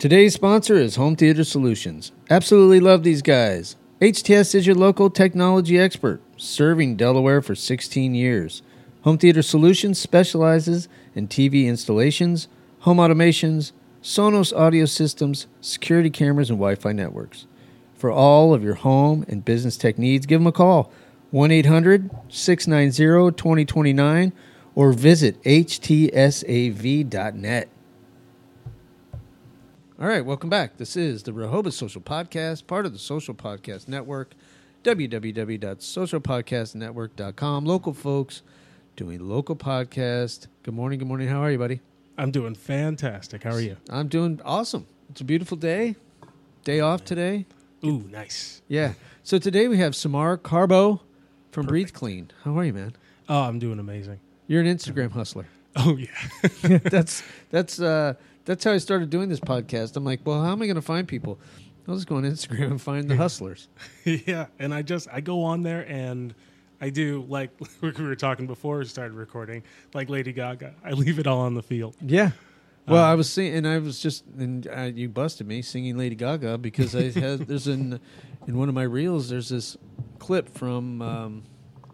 Today's sponsor is Home Theater Solutions. Absolutely love these guys. HTS is your local technology expert, serving Delaware for 16 years. Home Theater Solutions specializes in TV installations, home automations, Sonos audio systems, security cameras, and Wi-Fi networks. For all of your home and business tech needs, give them a call, 1-800-690-2029, or visit htsav.net. All right, welcome back. This is the Rehoboth Social Podcast, part of the Social Podcast Network, www.socialpodcastnetwork.com. Local folks doing local podcast. Good morning, good morning. How are you, buddy? I'm doing fantastic. How are you? I'm doing awesome. It's a beautiful day. Day off today. Ooh, nice. Yeah. So today we have Samar Carbo from Breathe Clean. How are you, man? Oh, I'm doing amazing. You're an Instagram hustler. Oh, yeah. That's how I started doing this podcast. I'm like, well, how am I going to find people? I'll just go on Instagram and find the hustlers. Yeah, and I go on there and I do, like we were talking before we started recording, like Lady Gaga. I leave it all on the field. Yeah. Well, I was singing, and I was just, and you busted me singing Lady Gaga because there's in one of my reels, there's this clip from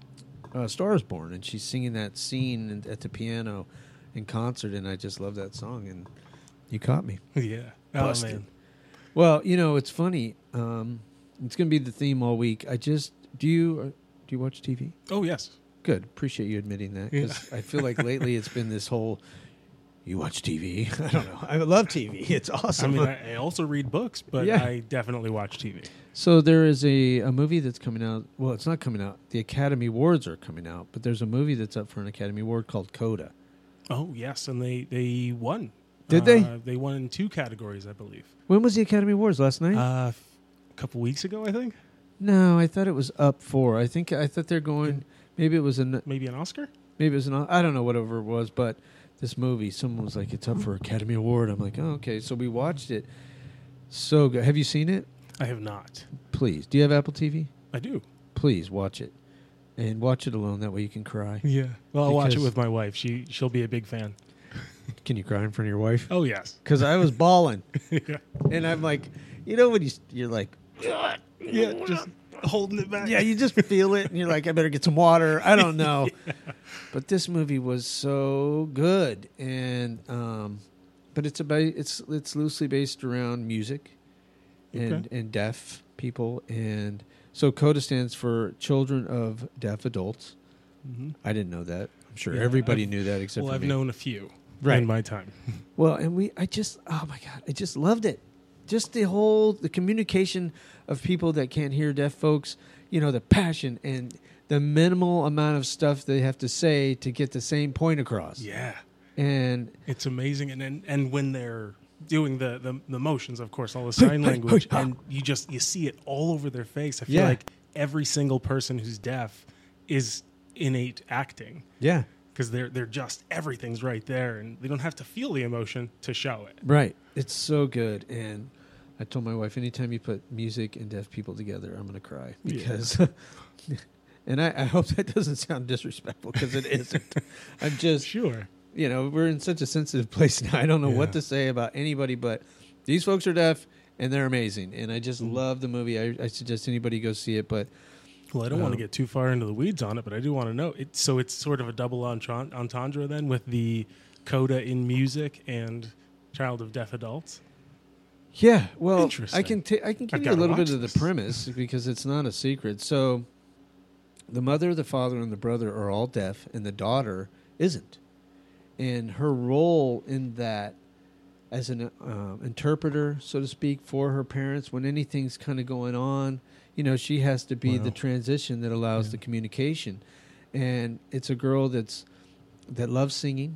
Star is Born, and she's singing that scene at the piano in concert, and I just love that song, and you caught me. Yeah. Busted. Oh, man. Well, it's funny. It's going to be the theme all week. Do you watch TV? Oh, yes. Good. Appreciate you admitting that, because I feel like lately it's been this whole, you watch TV? I don't know. I love TV. It's awesome. I mean, I also read books, but Yeah. I definitely watch TV. So there is a movie that's coming out. Well, it's not coming out. The Academy Awards are coming out, but there's a movie that's up for an Academy Award called Coda. Oh, yes, and they won. Did they? They won in 2 categories, I believe. When was the Academy Awards? Last night? A couple weeks ago, I think. No, I thought it was up for. I thought they're going. Maybe it was Maybe an Oscar? Maybe it was an. I don't know, whatever it was, but this movie, someone was like, it's up for Academy Award. I'm like, oh, okay. So we watched it. So good. Have you seen it? I have not. Please. Do you have Apple TV? I do. Please watch it. And watch it alone. That way you can cry. Yeah. Well, I'll watch it Because- with my wife. She'll be a big fan. Can you cry in front of your wife? Oh, yes. Because I was bawling. Yeah. And I'm like, when you're like, Yeah, just holding it back. yeah, you just feel it. And you're like, I better get some water. I don't know. Yeah. But this movie was so good. And, but it's loosely based around music and deaf people. And so CODA stands for Children of Deaf Adults. Mm-hmm. I didn't know that. I'm sure everybody knew that except for me. I've known a few Right. in my time. Well, and I just loved it. Just the communication of people that can't hear, deaf folks, the passion and the minimal amount of stuff they have to say to get the same point across. Yeah. And It's amazing. And when they're doing the motions, of course, all the sign language, and you see it all over their face. I feel like every single person who's deaf is innate acting. yeah. Because they're just, everything's right there, and they don't have to feel the emotion to show it. Right. It's so good. And I told my wife, anytime you put music and deaf people together, I'm going to cry. Because, and I hope that doesn't sound disrespectful, because it isn't. I'm just, Sure. we're in such a sensitive place now. I don't know what to say about anybody, but these folks are deaf, and they're amazing. And I just love the movie. I suggest anybody go see it, but... Well, I don't want to get too far into the weeds on it, but I do want to know. So it's sort of a double entendre then with the CODA in music and Child of Deaf Adults? Yeah, well, Interesting. I can give you a little bit of the premise because it's not a secret. So the mother, the father, and the brother are all deaf, and the daughter isn't. And her role in that as an interpreter, so to speak, for her parents, when anything's kind of going on, she has to be the transition that allows the communication. And it's a girl that loves singing,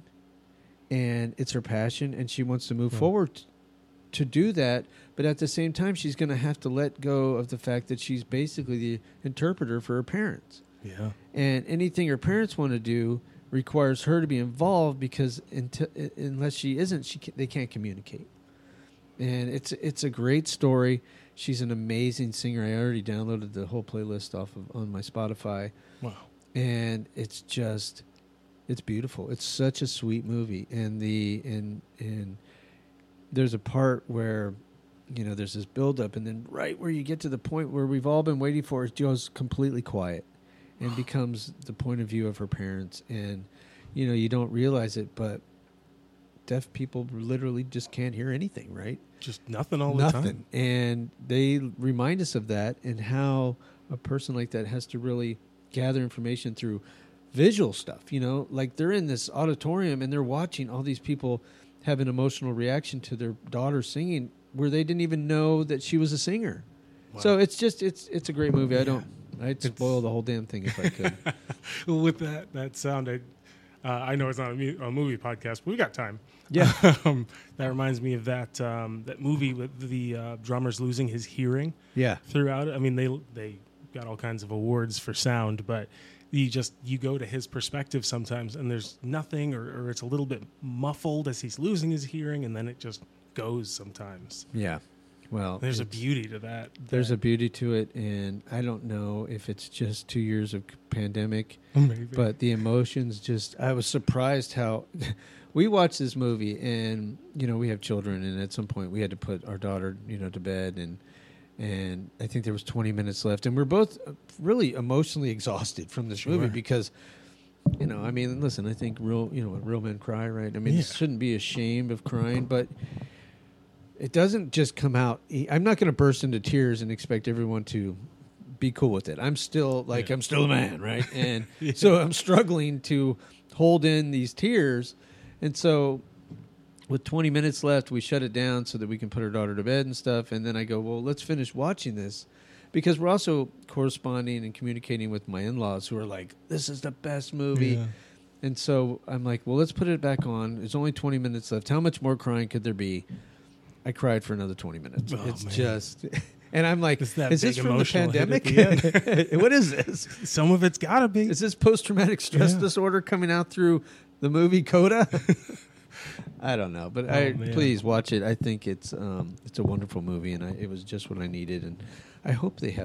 and it's her passion, and she wants to move forward to do that. But at the same time, she's going to have to let go of the fact that she's basically the interpreter for her parents. Yeah. And anything her parents want to do requires her to be involved, because unless she isn't, they can't communicate. And it's a great story. She's an amazing singer. I already downloaded the whole playlist on my Spotify. Wow. And it's beautiful. It's such a sweet movie. And there's a part where, you know, there's this buildup, and then right where you get to the point where we've all been waiting for, it goes completely quiet and becomes the point of view of her parents. And, you know, you don't realize it, but deaf people literally just can't hear anything, right? Just nothing all the time. And they remind us of that, and how a person like that has to really gather information through visual stuff. You know, like they're in this auditorium and they're watching all these people have an emotional reaction to their daughter singing where they didn't even know that she was a singer. Wow. So it's just, it's a great movie. I'd spoil the whole damn thing if I could. With that sound, I know it's not a movie podcast, but we got time. Yeah. That reminds me of that movie with the drummer's losing his hearing. Yeah. Throughout it. I mean, they got all kinds of awards for sound, but you go to his perspective sometimes, and there's nothing, or it's a little bit muffled as he's losing his hearing, and then it just goes sometimes. Yeah. Well, there's a beauty to that. There's a beauty to it, and I don't know if it's just 2 years of pandemic, maybe. But the emotions just, I was surprised how we watched this movie, and, you know, we have children, and at some point we had to put our daughter, you know, to bed, and I think there was 20 minutes left, and we're both really emotionally exhausted from this movie because, you know, I mean, listen, I think real men cry, right? I mean, you shouldn't be ashamed of crying, but it doesn't just come out. I'm not going to burst into tears and expect everyone to be cool with it. I'm still I'm still a man, right? And so I'm struggling to hold in these tears. And so with 20 minutes left, we shut it down so that we can put our daughter to bed and stuff. And then I go, well, let's finish watching this, because we're also corresponding and communicating with my in-laws who are like, this is the best movie. Yeah. And so I'm like, well, let's put it back on. There's only 20 minutes left. How much more crying could there be? I cried for another 20 minutes. It's man. Just... And I'm like, is this from the pandemic? What is this? Some of it's got to be. Is this post-traumatic stress disorder coming out through the movie Coda? I don't know. But please watch it. I think it's a wonderful movie, and it was just what I needed. And I hope they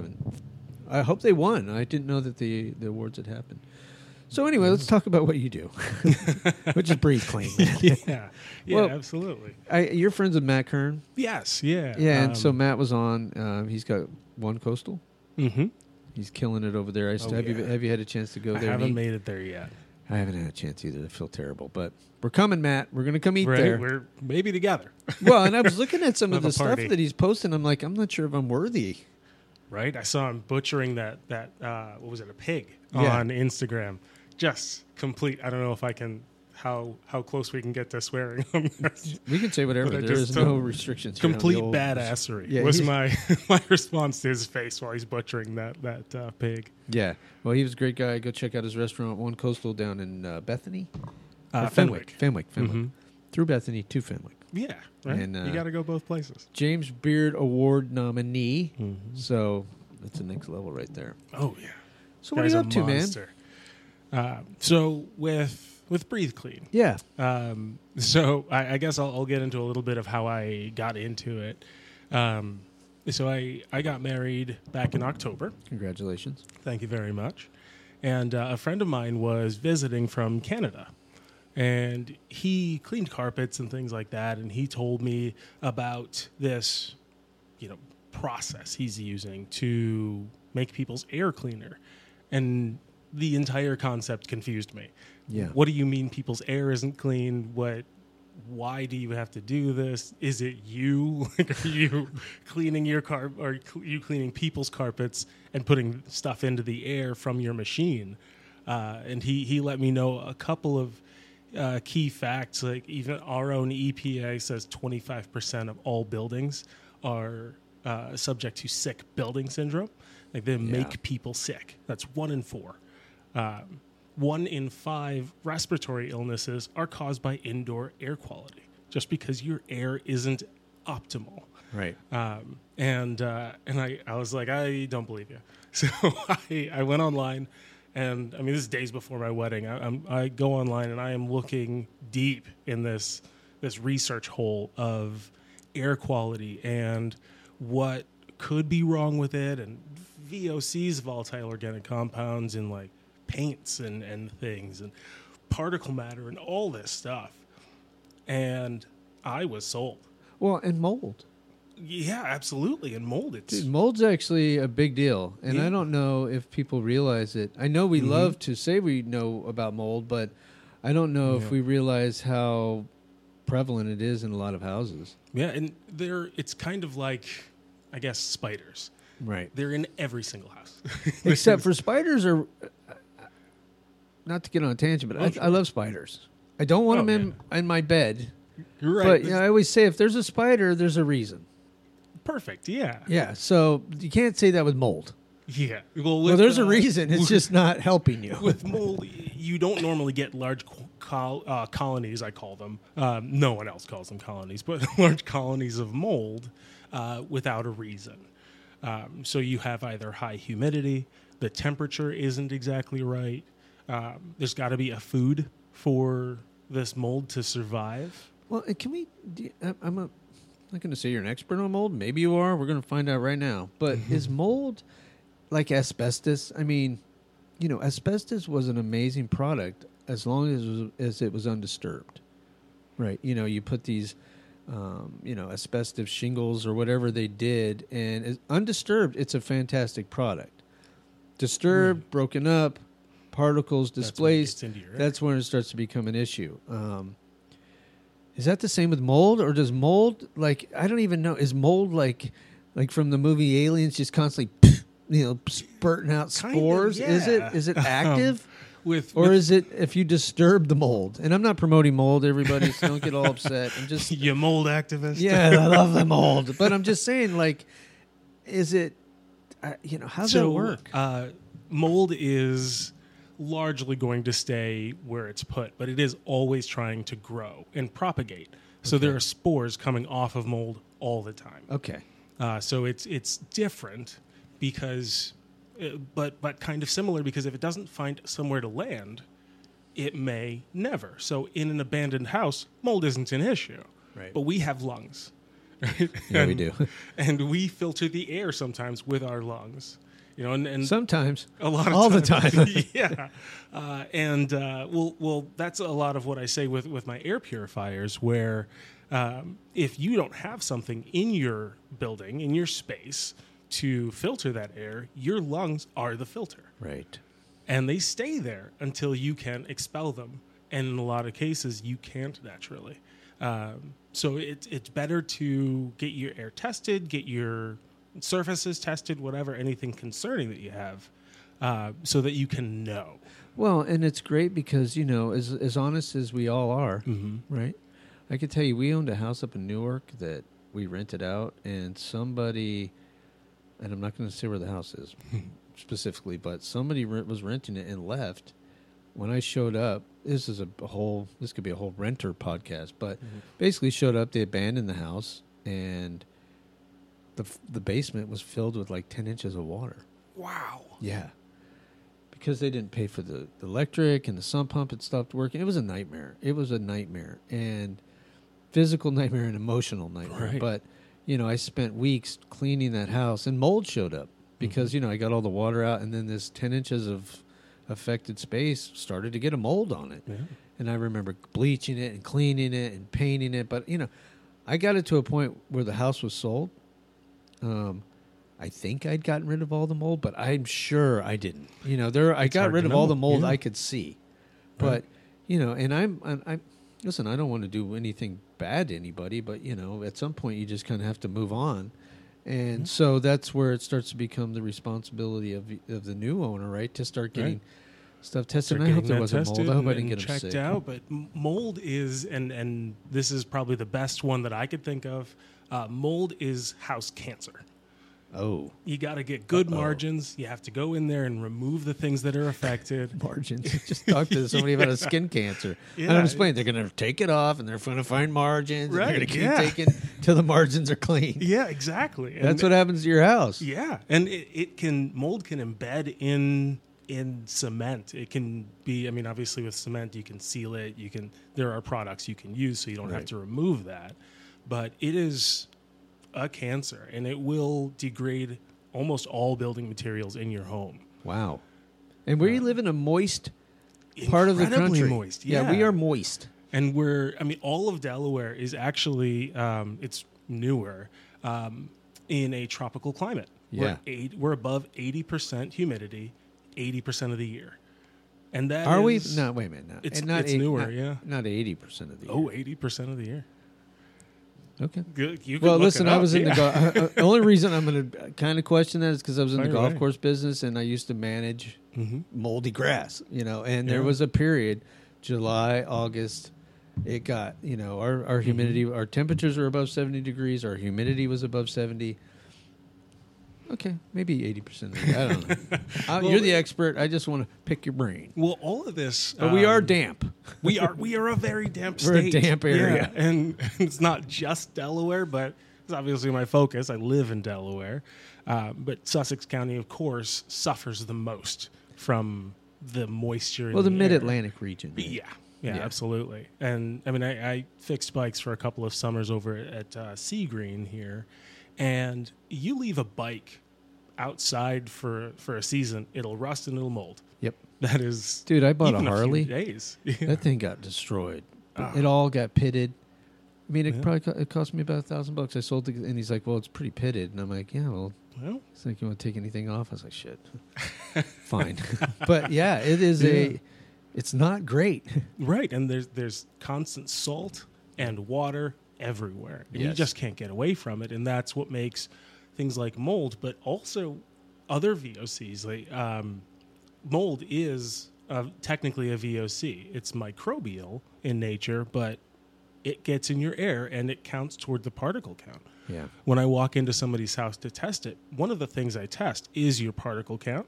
won. I didn't know that the awards had happened. So anyway, let's talk about what you do, which is Breathe Clean. Yeah, well, absolutely. You're friends with Matt Kern? Yes, yeah. Yeah, and so Matt was on. He's got One Coastal. Mm-hmm. Have you had a chance to go there? I haven't made it there yet. I haven't had a chance either. I feel terrible. But we're coming, Matt. We're going to come eat there. We're maybe together. Well, and I was looking at some of the stuff that he's posting. I'm like, I'm not sure if I'm worthy. Right? I saw him butchering that what was it, a pig on Instagram. Just complete. I don't know if I can how close we can get to swearing on this. We can say whatever. There is no restrictions. Complete badassery was my response to his face while he's butchering that pig. Yeah. Well, he was a great guy. Go check out his restaurant, One Coastal, down in Bethany. Fenwick. Mm-hmm. Through Bethany to Fenwick. Yeah. Right. And, you got to go both places. James Beard Award nominee. Mm-hmm. So that's the next level right there. Oh, yeah. So what are you up to, man? So with Breathe Clean. Yeah. So I guess I'll get into a little bit of how I got into it. So I got married back in October. Congratulations. Thank you very much. And a friend of mine was visiting from Canada. And he cleaned carpets and things like that. And he told me about this, process he's using to make people's air cleaner. And the entire concept confused me. Yeah. What do you mean people's air isn't clean? Why do you have to do this? Is it you? Are you cleaning your or you cleaning people's carpets and putting stuff into the air from your machine? And he let me know a couple of key facts. Like even our own EPA says 25% of all buildings are subject to sick building syndrome. Like they make people sick. That's 1 in 4. 1 in 5 respiratory illnesses are caused by indoor air quality, just because your air isn't optimal. Right. And I was like, I don't believe you. So I went online, and I mean, this is days before my wedding. I go online and I am looking deep in this research hole of air quality and what could be wrong with it, and VOCs, volatile organic compounds, and like paints and things and particle matter and all this stuff. And I was sold. Well, and mold. Yeah, absolutely. And mold, it's Dude, mold's actually a big deal, and Yeah. I don't know if people realize it. I know we love to say we know about mold, but I don't know if we realize how prevalent it is in a lot of houses. yeah, and it's kind of like, I guess, spiders. Right. They're in every single house. Except for spiders are, not to get on a tangent, but I love spiders. I don't want them in my bed. You're right. But I always say if there's a spider, there's a reason. Perfect. Yeah. Yeah, so you can't say that with mold. Yeah. Well, there's a reason. It's just not helping you. With mold, you don't normally get large colonies, I call them. No one else calls them colonies, but large colonies of mold without a reason. So you have either high humidity, the temperature isn't exactly right. There's got to be a food for this mold to survive. Well, can we? I'm not going to say you're an expert on mold. Maybe you are. We're going to find out right now. But is mold like asbestos? I mean, asbestos was an amazing product as long as it was undisturbed, right? You put these, asbestos shingles or whatever they did, and undisturbed, it's a fantastic product. Disturbed, broken up, particles displaced. That's when it starts to become an issue. Is that the same with mold, or does mold, I don't even know, is mold like from the movie Aliens, just constantly, spurting out spores? Kind of, yeah. Is it active? Or is it if you disturb the mold? And I'm not promoting mold, everybody, so don't get all upset. I'm just you mold activist. Yeah, I love the mold, but I'm just saying, is it? How's that work? Mold is largely going to stay where it's put, but it is always trying to grow and propagate. So there are spores coming off of mold all the time. Okay. So it's different because, but kind of similar, because if it doesn't find somewhere to land, it may never. So in an abandoned house, mold isn't an issue. Right. But we have lungs. Right? Yeah, we do. And we filter the air sometimes with our lungs. And sometimes, a lot of all times. the time. Yeah. Well, that's a lot of what I say with my air purifiers, where if you don't have something in your building, in your space, to filter that air, your lungs are the filter. Right. And they stay there until you can expel them. And in a lot of cases, you can't naturally. So it's better to get your air tested, get your surfaces tested, whatever, anything concerning that you have, so that you can know. Well, and it's great because, as honest as we all are, right? I could tell you, we owned a house up in Newark that we rented out, and somebody, and I'm not going to say where the house is specifically, but somebody was renting it and left. When I showed up, this could be a whole renter podcast, but basically showed up, they abandoned the house, and the basement was filled with 10 inches of water. Wow. Yeah. Because they didn't pay for the electric and the sump pump had stopped working. It was a nightmare. And physical nightmare and emotional nightmare. Right. But, I spent weeks cleaning that house, and mold showed up because, I got all the water out, and then this 10 inches of affected space started to get a mold on it. Yeah. And I remember bleaching it and cleaning it and painting it. But, I got it to a point where the house was sold. I think I'd gotten rid of all the mold, but I'm sure I didn't. I got rid of all the mold I could see. But, and I'm listen, I don't want to do anything bad to anybody, but, at some point you just kind of have to move on. And so that's where it starts to become the responsibility of the new owner, right, to start getting stuff tested. And I hope there wasn't mold. I hope I didn't get them sick. Out, but mold is, and this is probably the best one that I could think of, mold is house cancer. Oh. You got to get good margins. You have to go in there and remove the things that are affected. Margins. Just talk to somebody about a skin cancer. Yeah. I'm explaining. They're going to take it off, and they're going to find margins. Right. And they're going to keep taking till the margins are clean. Yeah, exactly. That's what happens to your house. Yeah, and mold can embed in cement. It can be, obviously with cement you can seal it. There are products you can use so you don't have to remove that. But it is a cancer, and it will degrade almost all building materials in your home. Wow. And we live in a moist part of the country. Moist, yeah. We are moist. And all of Delaware is actually, it's newer, in a tropical climate. Yeah. We're above 80% humidity 80% of the year. And that Are is, we? No, wait a minute. No. It's not newer, yeah. Not 80% of the year. Oh, 80% of the year. Okay. Good. You Well, could look listen, it I up, was in yeah. the golf. The only reason I'm going to kind of question that is because I was in the Right, golf right. course business and I used to manage moldy grass, and there Yeah. was a period, July, August, it got, our humidity, our temperatures were above 70 degrees, our humidity was above 70. Okay, maybe 80% of it. I don't know. Well, You're the expert. I just want to pick your brain. Well, all of this, But we are damp. we are a very damp We're a state. damp area. Yeah, and it's not just Delaware, but it's obviously my focus. I live in Delaware, but Sussex County, of course, suffers the most from the moisture. Well, the in the air. Mid-Atlantic region. Yeah, Yeah. absolutely. And I mean, I fixed bikes for a couple of summers over at Sea Green here, and you leave a bike outside for a season, it'll rust and it'll mold. Yep. That is, Dude, I bought even a few Harley. days. That thing got destroyed. Oh. It all got pitted. I mean, Yeah. it cost me about $1,000. I sold it, and he's like, "Well, it's pretty pitted," and I'm like, "Yeah, well." Well, He's like, "You want to take anything off?" I was like, "Shit, fine." But yeah, it is it's not great. right, and there's constant salt and water everywhere, and you Yes. just can't get away from it, and that's what makes things like mold, but also other VOCs. Like mold is technically a VOC. It's microbial in nature, but it gets in your air and it counts toward the particle count. Yeah. When I walk into somebody's house to test it, one of the things I test is your particle count,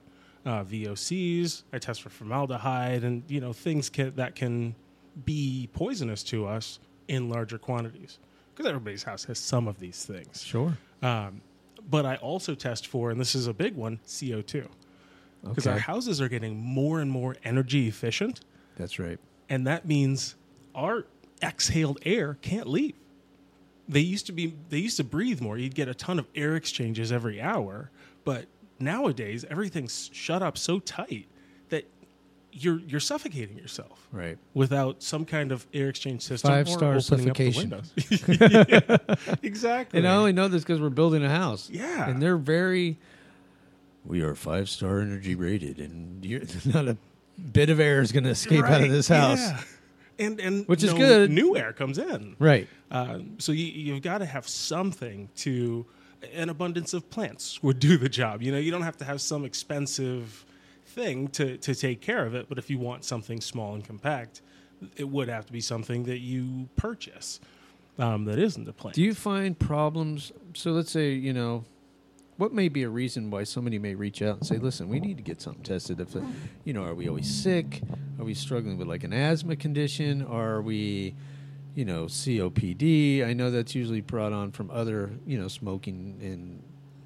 VOCs. I test for formaldehyde and things that can be poisonous to us in larger quantities, because everybody's house has some of these things. Sure. But I also test for, and this is a big one, CO2, because our houses are getting more and more energy efficient, That's right. and that means our exhaled air can't leave. They used to breathe more. You'd get a ton of air exchanges every hour, but nowadays everything's shut up so tight that you're suffocating yourself, Right. without some kind of air exchange system. 5-star or opening suffocation. Up the windows. Yeah, exactly. And I only know this because we're building a house. Yeah. And they're very. We are 5-star energy rated, and not a bit of air is going to escape out of this house. Yeah. And Which is good. New air comes in. Right. So you've got to have something to. An abundance of plants would do the job. You don't have to have some expensive thing to take care of it, but if you want something small and compact, it would have to be something that you purchase that isn't a plant. Do you find problems? So let's say, what may be a reason why somebody may reach out and say, listen, we need to get something tested. If, are we always sick? Are we struggling with like an asthma condition? Are we, COPD? I know that's usually brought on from other, smoking and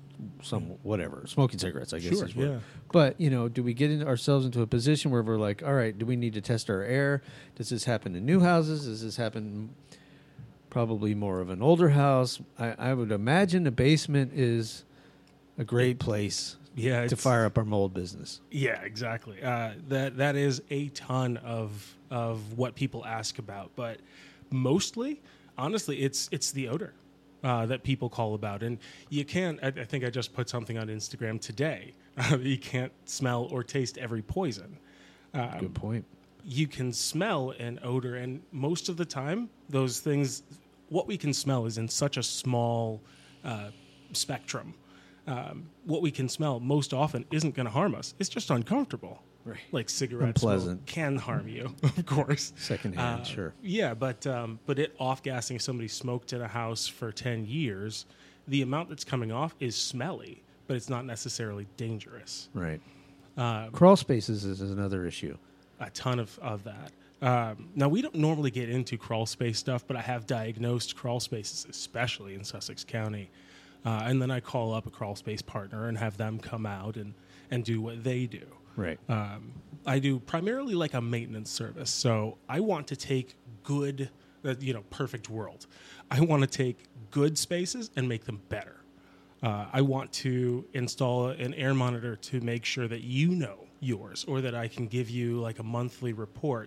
smoking cigarettes, I guess. Sure, is what. yeah. But, do we get ourselves into a position where we're like, all right, do we need to test our air? Does this happen in new houses? Does this happen probably more of an older house? I would imagine a basement is a great place to fire up our mold business. Yeah, exactly. That is a ton of what people ask about, but mostly, honestly, it's the odor that people call about, and you can't. I think I just put something on Instagram today. You can't smell or taste every poison. Good point. You can smell an odor, and most of the time, those things, what we can smell is in such a small spectrum. What we can smell most often isn't going to harm us. It's just uncomfortable. Right. Like cigarette smoke Unpleasant. can harm you, of course. Secondhand, sure. Yeah, but it off-gassing, if somebody smoked in a house for 10 years, the amount that's coming off is smelly, but it's not necessarily dangerous. Right. Crawl spaces is another issue. A ton of that. Now, we don't normally get into crawl space stuff, but I have diagnosed crawl spaces, especially in Sussex County. And then I call up a crawl space partner and have them come out and do what they do. Right. I do primarily like a maintenance service. So I want to take good, perfect world. I want to take good spaces and make them better. I want to install an air monitor to make sure that yours, or that I can give you like a monthly report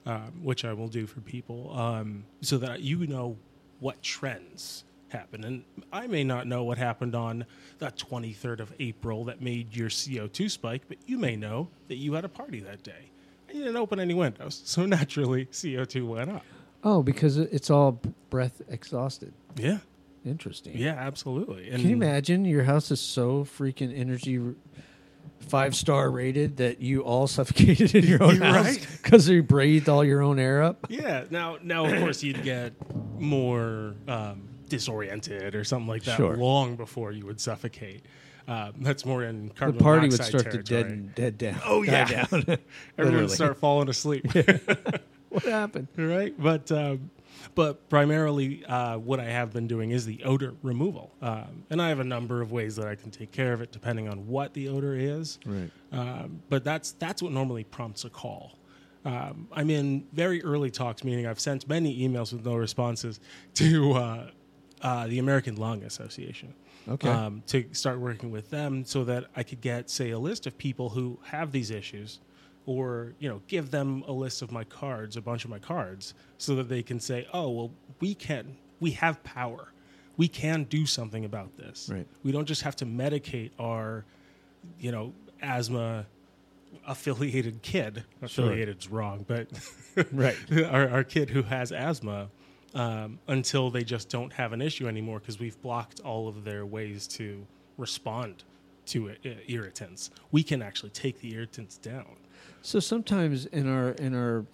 which I will do for people, so that you know what trends happen. And I may not know what happened on the 23rd of April that made your CO2 spike, but you may know that you had a party that day. And you didn't open any windows, so naturally CO2 went up. Oh, because it's all breath exhausted. Yeah. Interesting. Yeah, absolutely. And can you imagine your house is so freaking energy 5-star rated that you all suffocated in your own house because you breathed all your own air up? Yeah. Now, of course, you'd get more disoriented or something like that long before you would suffocate. That's more in carbon the party monoxide would start territory. to dead down. Oh, yeah. Down. Everyone would start falling asleep. What happened? Right? But primarily what I have been doing is the odor removal. And I have a number of ways that I can take care of it depending on what the odor is. Right. But that's what normally prompts a call. I'm in very early talks, meaning I've sent many emails with no responses to the American Lung Association. Okay. To start working with them so that I could get, say, a list of people who have these issues, or give them a list of my cards, a bunch of my cards, so that they can say, oh, well, we have power. We can do something about this. Right. We don't just have to medicate our, asthma affiliated kid. Affiliated's wrong, but right. our kid who has asthma until they just don't have an issue anymore because we've blocked all of their ways to respond to irritants. We can actually take the irritants down. So sometimes in our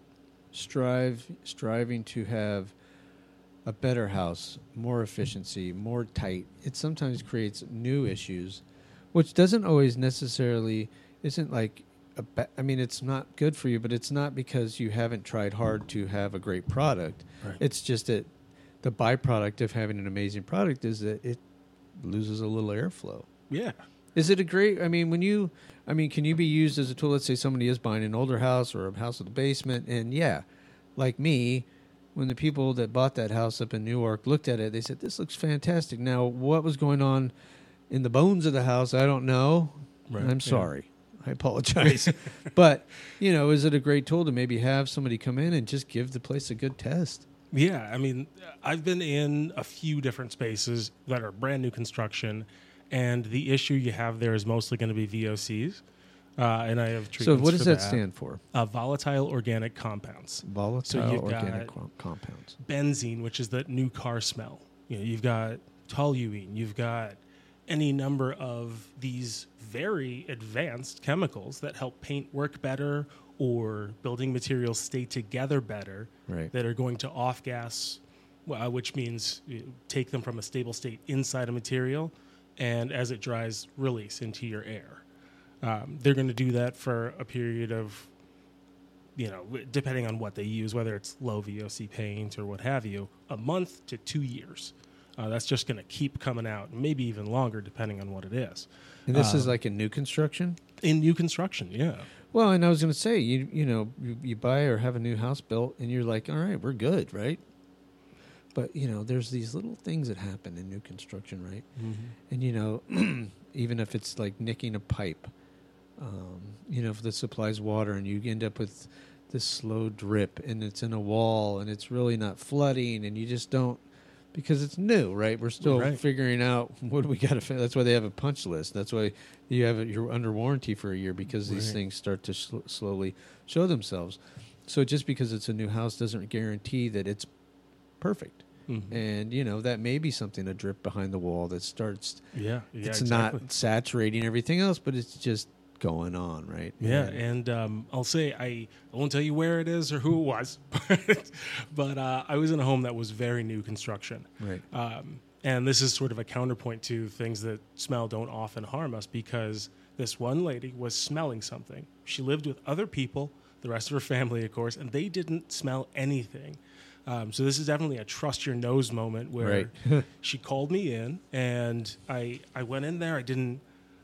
striving to have a better house, more efficiency, more tight, it sometimes creates new issues, which doesn't always necessarily isn't like it's not good for you, but it's not because you haven't tried hard to have a great product. Right. It's just that the byproduct of having an amazing product is that it loses a little airflow. Yeah. Is it a great, can you be used as a tool? Let's say somebody is buying an older house or a house with a basement, and like me, when the people that bought that house up in Newark looked at it, they said, this looks fantastic. Now, what was going on in the bones of the house, I don't know. Right. I'm sorry. Yeah. I apologize. But, is it a great tool to maybe have somebody come in and just give the place a good test? Yeah, I've been in a few different spaces that are brand new construction, and the issue you have there is mostly going to be VOCs, and I have treatments. So what does that stand for? Volatile organic compounds. Volatile organic compounds. Benzene, which is that new car smell. You've got toluene. You've got any number of these very advanced chemicals that help paint work better or building materials stay together better, right, that are going to off-gas, which means take them from a stable state inside a material, and as it dries, release into your air. They're going to do that for a period of, depending on what they use, whether it's low VOC paint or what have you, a month to 2 years. That's just going to keep coming out, maybe even longer, depending on what it is. And this is like in new construction? In new construction, yeah. Well, and I was going to say, you buy or have a new house built, and you're like, all right, we're good, right? But, there's these little things that happen in new construction, right? Mm-hmm. And, even if it's like nicking a pipe, if the supplies water and you end up with this slow drip and it's in a wall and it's really not flooding and you just don't, because it's new, right? We're still figuring out what do we got to. That's why they have a punch list. That's why you're under warranty for a year, because these things start to slowly show themselves. So just because it's a new house doesn't guarantee that it's perfect. Mm-hmm. And that may be something, a drip behind the wall that starts. Yeah, it's exactly. Not saturating everything else, but it's just going on, right? Yeah, and I'll say I won't tell you where it is or who it was, but I was in a home that was very new construction. Right. And this is sort of a counterpoint to things that smell don't often harm us, because this one lady was smelling something. She lived with other people, the rest of her family, of course, and they didn't smell anything. So this is definitely a trust your nose moment where she called me in, and I went in there. I didn't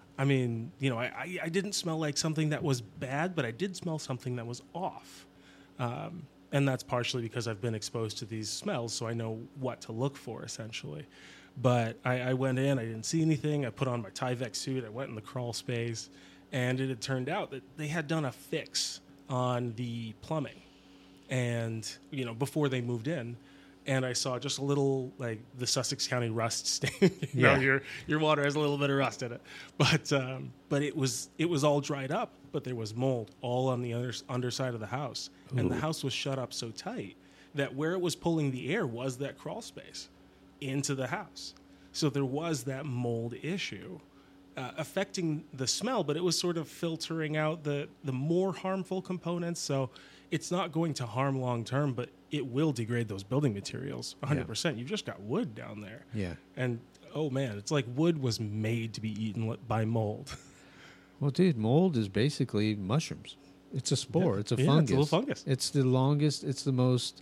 smell like something that was bad, but I did smell something that was off. And that's partially because I've been exposed to these smells, so I know what to look for, essentially. But I went in, I didn't see anything. I put on my Tyvek suit. I went in the crawl space, and it had turned out that they had done a fix on the plumbing. and before they moved in, and I saw just a little, like, the Sussex County rust stain. Your water has a little bit of rust in it, but it was all dried up, but there was mold all on the underside of the house. Ooh. And the house was shut up so tight that where it was pulling the air was that crawl space into the house. So there was that mold issue affecting the smell, but it was sort of filtering out the more harmful components. So it's not going to harm long term, but it will degrade those building materials 100%. Yeah. You've just got wood down there. Yeah. And, oh, man, it's like wood was made to be eaten by mold. Well, dude, mold is basically mushrooms. It's a spore. Yeah. It's a fungus. It's a little fungus. It's the longest. It's the most...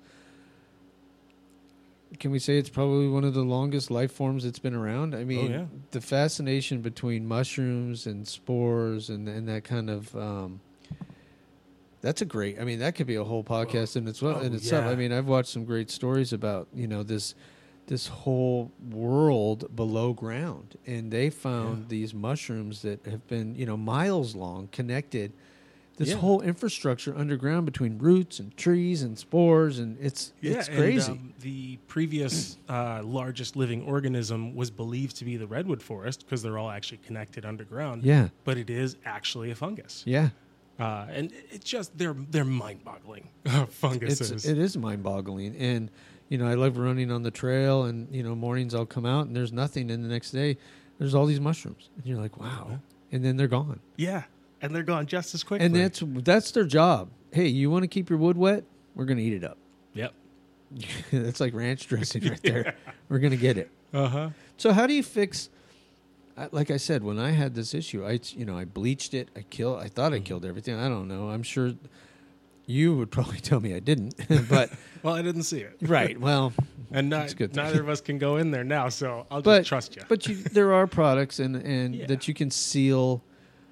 Can we say it's probably one of the longest life forms that's been around? I mean, the fascination between mushrooms and spores and that kind of... that's a great... I mean, that could be a whole podcast in itself. I mean, I've watched some great stories about, this whole world below ground. And they found these mushrooms that have been, miles long, connected... This whole infrastructure underground between roots and trees and spores, and it's crazy. And, the previous largest living organism was believed to be the redwood forest because they're all actually connected underground. Yeah, but it is actually a fungus. Yeah, and it's just they're mind-boggling funguses. It is mind-boggling, and I love running on the trail, and mornings I'll come out and there's nothing, and the next day there's all these mushrooms, and you're like, wow, and then they're gone. Yeah. And they're gone just as quickly. And that's their job. Hey, you want to keep your wood wet? We're going to eat it up. Yep. That's like ranch dressing right there. We're going to get it. Uh-huh. So how do you fix... Like I said, when I had this issue, I bleached it. I thought I killed everything. I don't know. I'm sure you would probably tell me I didn't. But well, I didn't see it. Right. Well, and neither of us can go in there now, so I'll just trust you. But there are products and that you can seal...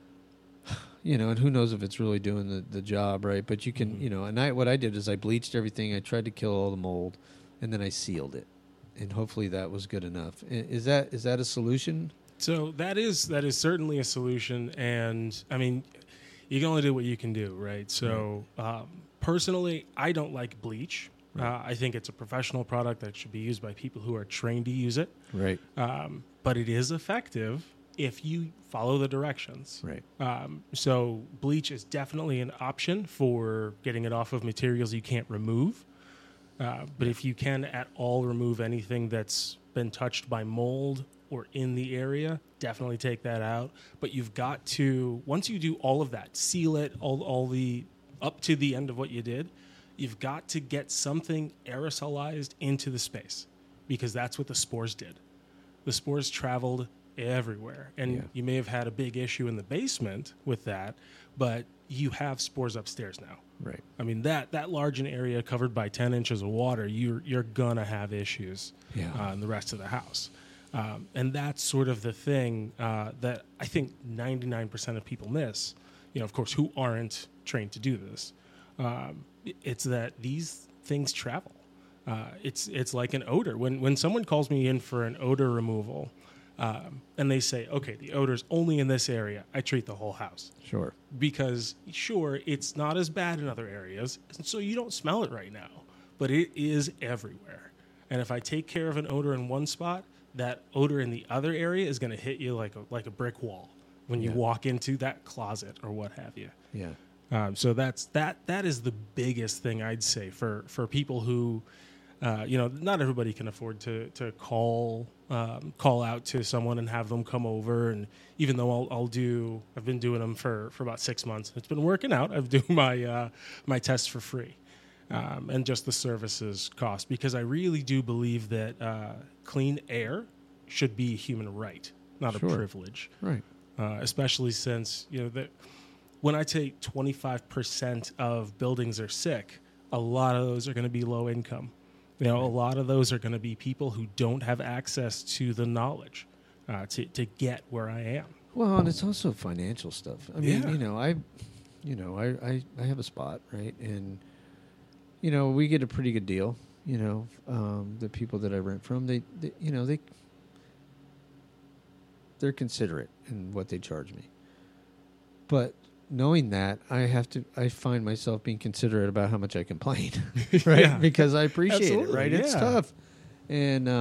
and who knows if it's really doing the job, right? But you can, and what I did is I bleached everything. I tried to kill all the mold, and then I sealed it, and hopefully that was good enough. Is that a solution? So that is certainly a solution, and I mean, you can only do what you can do, right? So personally, I don't like bleach. Right. I think it's a professional product that should be used by people who are trained to use it. Right. But it is effective if you follow the directions. Right. So bleach is definitely an option for getting it off of materials you can't remove. But if you can at all remove anything that's been touched by mold or in the area, definitely take that out. But you've got to, once you do all of that, seal it, all the up to the end of what you did, you've got to get something aerosolized into the space, because that's what the spores did. The spores traveled everywhere, and you may have had a big issue in the basement with that, but you have spores upstairs now. Right. I mean, that large an area covered by 10 inches of water, you're gonna have issues in the rest of the house. And that's sort of the thing that I think 99% of people miss, of course, who aren't trained to do this. It's that these things travel. It's like an odor. When someone calls me in for an odor removal, and they say, okay, the odor's only in this area, I treat the whole house. Sure. Because, sure, it's not as bad in other areas, so you don't smell it right now, but it is everywhere. And if I take care of an odor in one spot, that odor in the other area is going to hit you like a brick wall when you walk into that closet or what have you. Yeah. So that is the biggest thing I'd say for people who, not everybody can afford to call out to someone and have them come over. And even though I've been doing them for about 6 months. It's been working out. I've done my tests for free, and just the services cost, because I really do believe that clean air should be a human right, not a privilege. Right. Especially since, that when I take 25% of buildings are sick, a lot of those are going to be low income. A lot of those are going to be people who don't have access to the knowledge to get where I am. Well, and it's also financial stuff. I mean, I have a spot, right? And, we get a pretty good deal. The people that I rent from, they're considerate in what they charge me. But knowing that, I find myself being considerate about how much I complain, right? Yeah. Because I appreciate Absolutely, it, right? It's yeah. tough. And,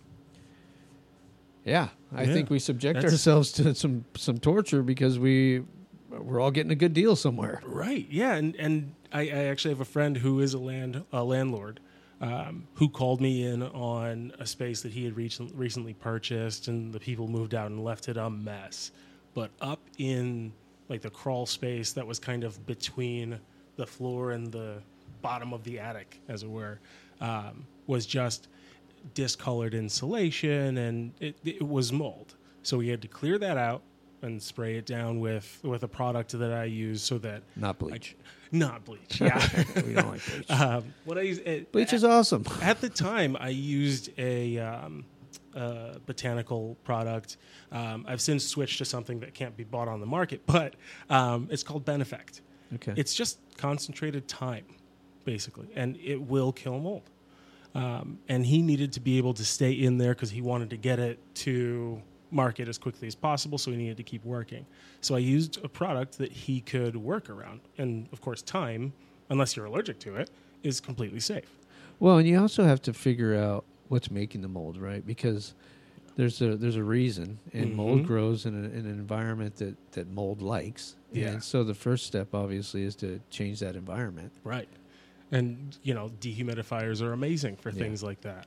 I Yeah. think we subject That's- ourselves to some torture because we're all getting a good deal somewhere. Right. Yeah. And I actually have a friend who is a landlord who called me in on a space that he had recently purchased, and the people moved out and left it a mess. But up in like the crawl space that was kind of between the floor and the bottom of the attic, as it were, was just discolored insulation, and it was mold. So we had to clear that out and spray it down with a product that I use so that Not bleach. not bleach. Yeah, We don't like bleach. what I use Bleach is awesome. at the time I used a botanical product. I've since switched to something that can't be bought on the market, but it's called Beneffect. Okay. It's just concentrated thyme, basically, and it will kill mold. And he needed to be able to stay in there because he wanted to get it to market as quickly as possible, so he needed to keep working. So I used a product that he could work around. And, of course, thyme, unless you're allergic to it, is completely safe. Well, and you also have to figure out what's making the mold, right? Because there's a reason, and mold grows in an environment that mold likes. Yeah. And so the first step, obviously, is to change that environment. Right. And, dehumidifiers are amazing for Yeah. things like that.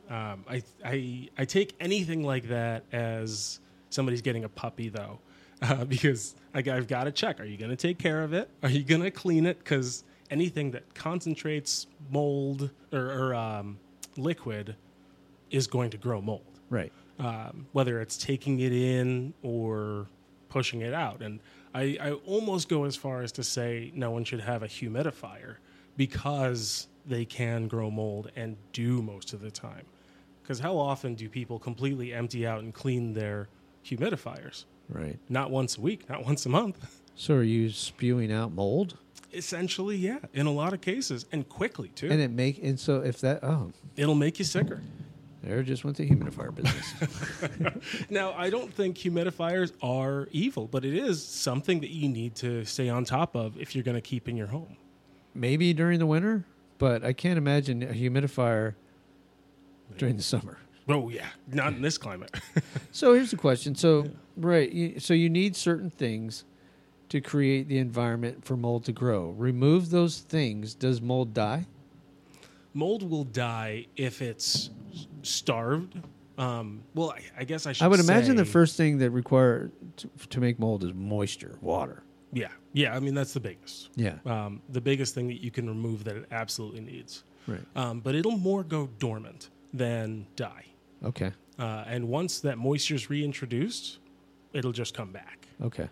I take anything like that as somebody's getting a puppy, though, because I've got to check. Are you going to take care of it? Are you going to clean it? Because anything that concentrates mold or liquid is going to grow mold, Right. whether it's taking it in or pushing it out. And I almost go as far as to say no one should have a humidifier because they can grow mold and do most of the time. Because how often do people completely empty out and clean their humidifiers? Right. Not once a week, not once a month. So are you spewing out mold? Essentially, yeah, in a lot of cases, and quickly too. And so if that It'll make you sicker. there just went the humidifier business. Now, I don't think humidifiers are evil, but it is something that you need to stay on top of if you're going to keep in your home. Maybe during the winter, but I can't imagine a humidifier during the summer. Oh, yeah, not in this climate. So here's the question. So so you need certain things to create the environment for mold to grow. Remove those things. Does mold die? Mold will die if it's starved. Well, I guess I should I would imagine the say- first thing that require to make mold is moisture, water. Yeah, I mean, that's the biggest. Yeah. The biggest thing that you can remove that it absolutely needs. Right. But it'll more go dormant than die. Okay. And once that moisture's reintroduced, it'll just come back. Okay.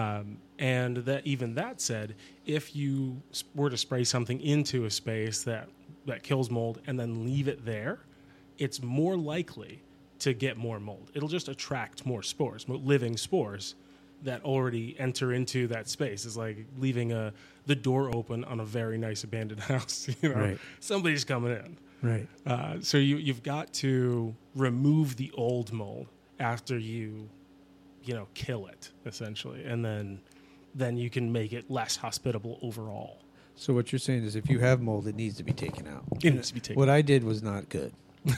And that said, if you were to spray something into a space that kills mold and then leave it there, it's more likely to get more mold. It'll just attract more spores, more living spores that already enter into that space. It's like leaving the door open on a very nice abandoned house. Right. Somebody's coming in. Right. So you've got to remove the old mold after you kill it, essentially, and then you can make it less hospitable overall. So what you're saying is if you have mold, it needs to be taken out. It needs to be taken What I did was not good.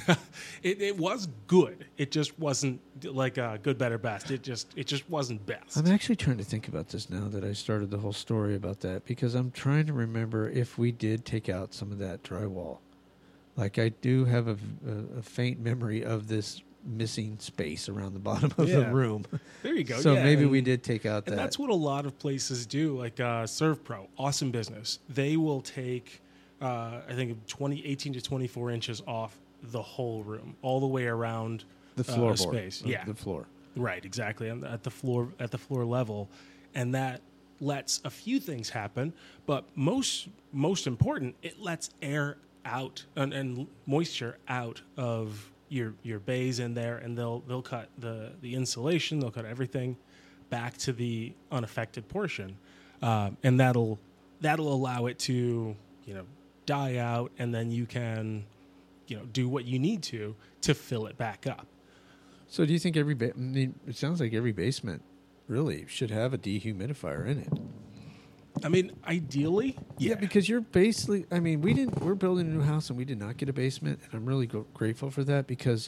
It was good. It just wasn't like good, better, best. It just wasn't best. I'm actually trying to think about this now that I started the whole story about that because I'm trying to remember if we did take out some of that drywall. Like I do have a faint memory of this missing space around the bottom of the room. There you go. So yeah, maybe and- we did take out And that. that's what a lot of places do, like ServPro, awesome business. They will take, I think, 18 to 24 inches off the whole room, all the way around the a floorboard. space. Yeah, The floor. right, exactly, and at the floor level, and that lets a few things happen. But most important, it lets air out and moisture out of your bays in there, and they'll cut the insulation, they'll cut everything back to the unaffected portion, and that'll allow it to die out, and then you can do what you need to fill it back up. So do you think it sounds like every basement really should have a dehumidifier in it. I mean, ideally, Yeah, because you're basically. I mean, we're building a new house and we did not get a basement, and I'm really grateful for that because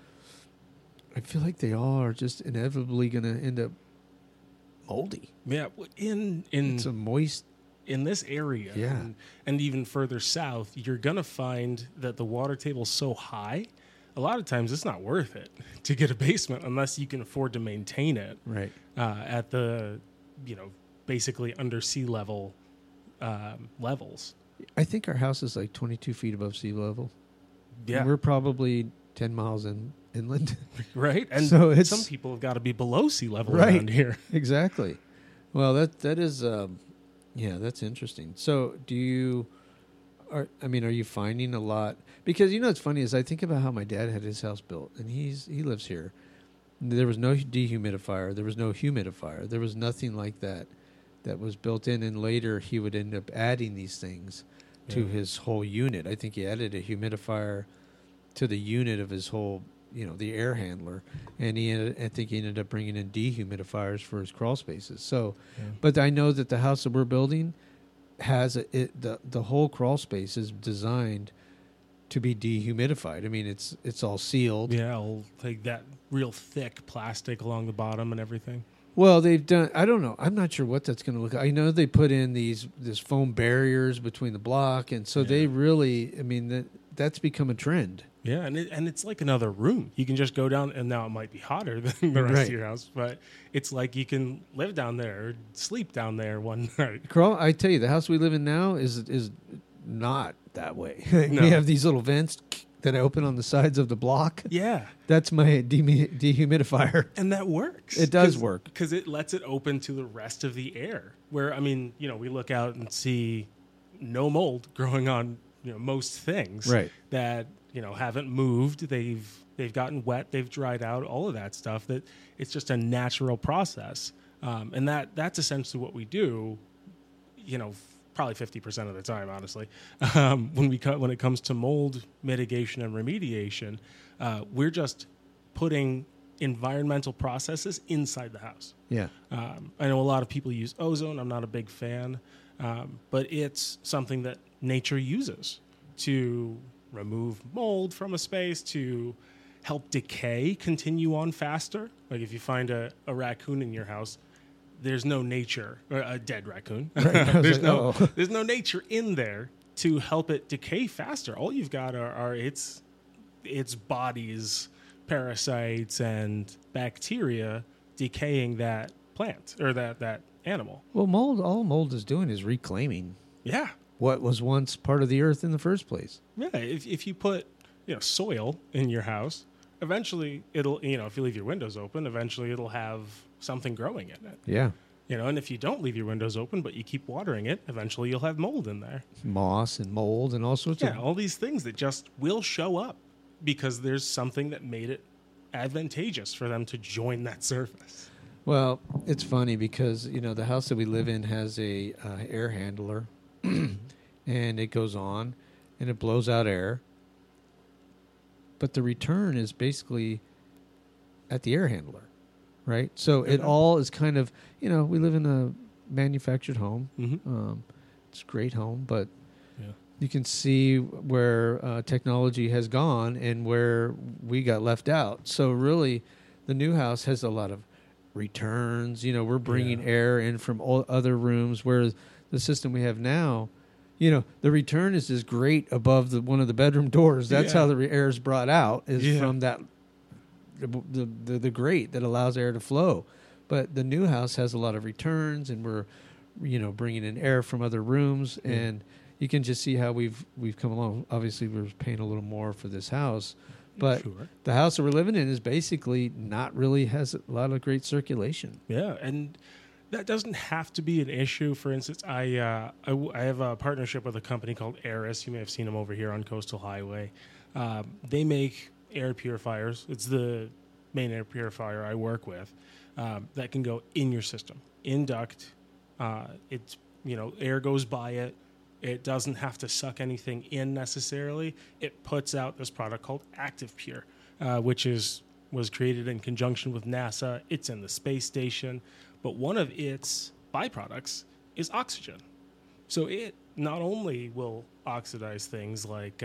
I feel like they all are just inevitably going to end up moldy. Yeah, It's a moist. in this area, Yeah. and even further south, you're gonna find that the water table's so high. A lot of times, it's not worth it to get a basement unless you can afford to maintain it Right. at the, basically under sea level levels. I think our house is like 22 feet above sea level. Yeah, We're probably 10 miles inland. right. And So it's- some people have got to be below sea level Right. around here. Exactly. Well, that is, that's interesting. So, are you finding a lot? Because what's funny is I think about how my dad had his house built, and he lives here. There was no dehumidifier. There was no humidifier. There was nothing like that was built in. And later he would end up adding these things to his whole unit. I think he added a humidifier to the unit of his whole, the air handler. And I think he ended up bringing in dehumidifiers for his crawl spaces. So, but I know that the house that we're building has the whole crawl space is designed to be dehumidified. I mean, it's all sealed. Yeah, I'll take that real thick plastic along the bottom and everything. Well, they've done. I don't know. I'm not sure what that's going to look like. I know they put in this foam barriers between the block, and so they really. I mean, that's become a trend. Yeah, and it's like another room. You can just go down, and now it might be hotter than the rest of your house, but it's like you can live down there or sleep down there one night. Carl, I tell you, the house we live in now is not that way. No. We have these little vents that open on the sides of the block. Yeah. That's my dehumidifier. And that works. It does work. Because it lets it open to the rest of the air. Where, I mean, we look out and see no mold growing on, most things. Right. That, haven't moved. They've gotten wet. They've dried out. All of that stuff. That it's just a natural process. And that's essentially what we do, probably 50% of the time, honestly. When it comes to mold mitigation and remediation, we're just putting environmental processes inside the house. Yeah. I know a lot of people use ozone. I'm not a big fan, but it's something that nature uses to remove mold from a space, to help decay continue on faster. Like if you find a raccoon in your house, there's no nature, or a dead raccoon. Right. There's no nature in there to help it decay faster. All you've got are its body's parasites and bacteria decaying that plant or that animal. Well, all mold is doing is reclaiming Yeah. what was once part of the earth in the first place. Yeah. If you put soil in your house, eventually it'll if you leave your windows open, eventually it'll have something growing in it. Yeah. And if you don't leave your windows open but you keep watering it, eventually you'll have mold in there. Moss and mold and all sorts of... All these things that just will show up because there's something that made it advantageous for them to join that surface. Well, it's funny because, the house that we live in has a air handler and it goes on and it blows out air. But the return is basically at the air handler, right? So it all is kind of, we live in a manufactured home. Mm-hmm. It's a great home, but you can see where technology has gone and where we got left out. So really, the new house has a lot of returns. We're bringing air in from all other rooms, whereas the system we have now, the return is just great above one of the bedroom doors. That's how the air is brought out, is from that the grate that allows air to flow. But the new house has a lot of returns, and we're bringing in air from other rooms, and you can just see how we've come along. Obviously, we're paying a little more for this house, but the house that we're living in is basically not really has a lot of great circulation. Yeah, and that doesn't have to be an issue. For instance, I have a partnership with a company called Aris. You may have seen them over here on Coastal Highway. They make air purifiers. It's the main air purifier I work with that can go in your system, in duct. It's air goes by it. It doesn't have to suck anything in necessarily. It puts out this product called Active Pure, which was created in conjunction with NASA. It's in the space station. But one of its byproducts is oxygen. So it not only will oxidize things like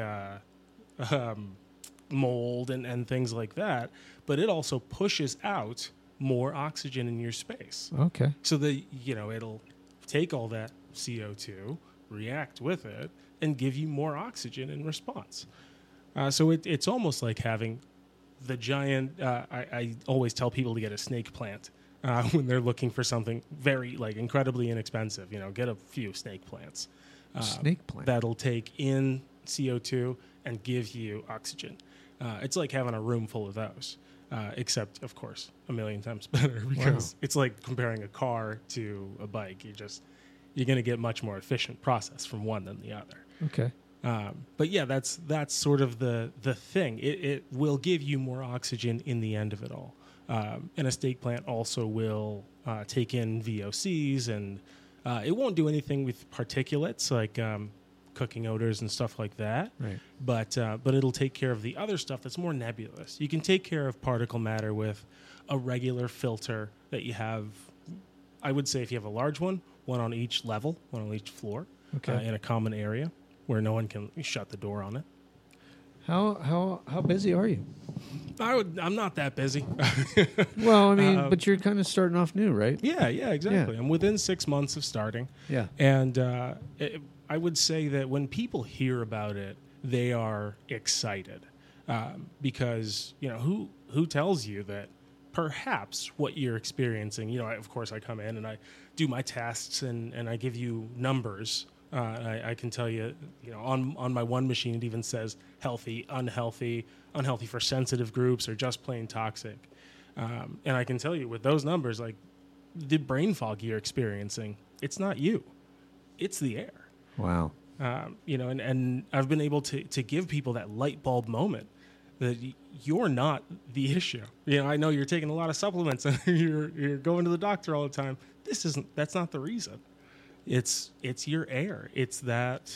mold and things like that, but it also pushes out more oxygen in your space. Okay. So that, it'll take all that CO2, react with it, and give you more oxygen in response. So it's almost like having the giant, I always tell people to get a snake plant when they're looking for something very, incredibly inexpensive. Get a few snake plants. Snake plant. That'll take in CO2 and give you oxygen. It's like having a room full of those, except, of course, a million times better, because it's like comparing a car to a bike. You're going to get much more efficient process from one than the other. Okay. But yeah, that's sort of the thing. It will give you more oxygen in the end of it all. And a snake plant also will take in VOCs, and it won't do anything with particulates like cooking odors and stuff like that. Right. But it'll take care of the other stuff that's more nebulous. You can take care of particle matter with a regular filter that you have. I would say if you have a large one on each level, one on each floor, in a common area where no one can shut the door on it. How busy are you? I'm not that busy. Well, I mean, but you're kind of starting off new, right? Yeah, exactly. Yeah. I'm within 6 months of starting. Yeah. And I would say that when people hear about it, they are excited because, who tells you that perhaps what you're experiencing, of course I come in and I do my tests and I give you numbers. I can tell you, on my one machine, it even says healthy, unhealthy for sensitive groups, or just plain toxic. And I can tell you with those numbers, like the brain fog you're experiencing, it's not you, it's the air. Wow. And I've been able to give people that light bulb moment that you're not the issue. I know you're taking a lot of supplements and you're going to the doctor all the time. That's not the reason. It's your air. It's that,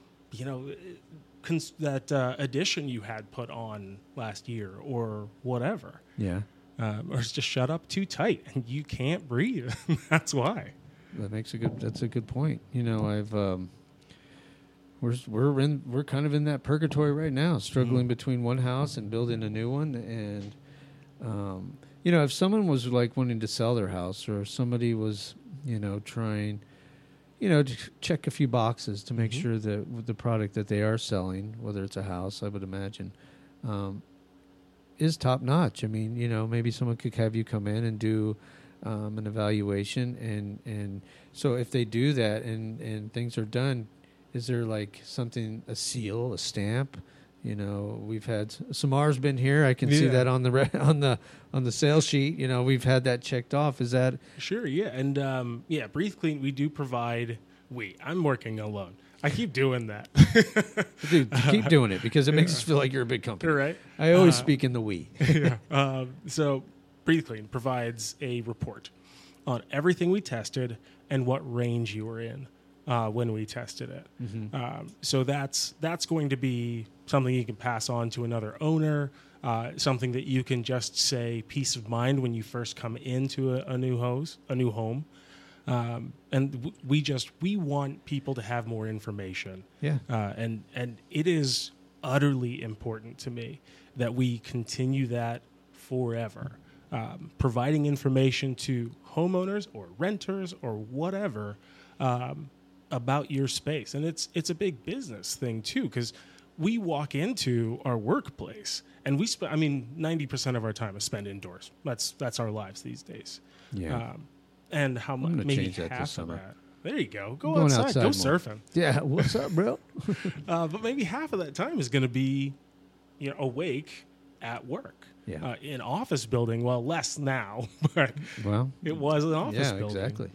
that addition you had put on last year or whatever. Yeah. Or it's just shut up too tight and you can't breathe. That's why. That's a good point. We're kind of in that purgatory right now, struggling between one house and building a new one. And, if someone was like wanting to sell their house, or somebody was, trying, to check a few boxes to make sure that the product that they are selling, whether it's a house, I would imagine, is top notch. I mean, maybe someone could have you come in and do an evaluation. And so if they do that and things are done, is there like something, a seal, a stamp? We've had Samar's been here. I can see that on the sales sheet. We've had that checked off. Is that sure? Yeah, and Breathe Clean. We do provide. I'm working alone. I keep doing that. Dude, keep doing it because it makes us feel like you're a big company. Right. I always speak in the we. Yeah. So Breathe Clean provides a report on everything we tested and what range you were in when we tested it. Mm-hmm. So that's going to be something you can pass on to another owner, something that you can just say peace of mind when you first come into a new home. And we want people to have more information. Yeah. And it is utterly important to me that we continue that forever. Providing information to homeowners or renters or whatever about your space. And it's a big business thing too, because we walk into our workplace and 90% of our time is spent indoors. That's our lives these days. Yeah. And how much? Maybe half of that. There you go. Go outside. Go more. Surfing. Yeah. What's up, bro? But maybe half of that time is going to be, awake at work. Yeah. In office building. Well, less now, but it was an office building. Yeah, exactly.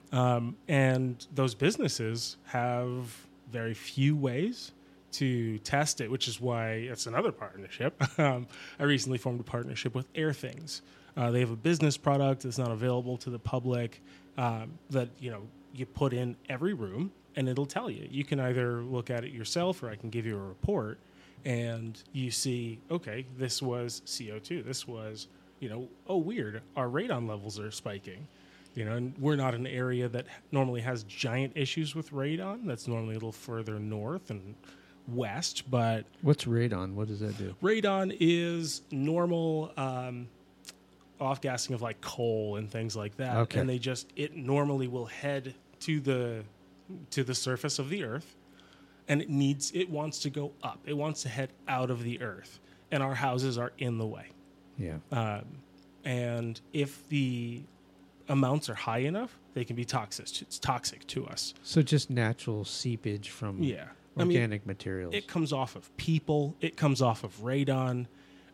And those businesses have very few ways to test it, which is why it's another partnership. I recently formed a partnership with Airthings. They have a business product that's not available to the public that you put in every room, and it'll tell you. You can either look at it yourself, or I can give you a report, and you see, okay, this was CO2. This was, oh, weird. Our radon levels are spiking. And we're not an area that normally has giant issues with radon. That's normally a little further north and west. But what's radon? What does that do? Radon is normal off-gassing of like coal and things like that. Okay. And it normally will head to the surface of the earth, and it wants to go up. It wants to head out of the earth, and our houses are in the way. Yeah. And if the amounts are high enough, they can be toxic. It's toxic to us. So just natural seepage from organic materials. It comes off of people. It comes off of radon.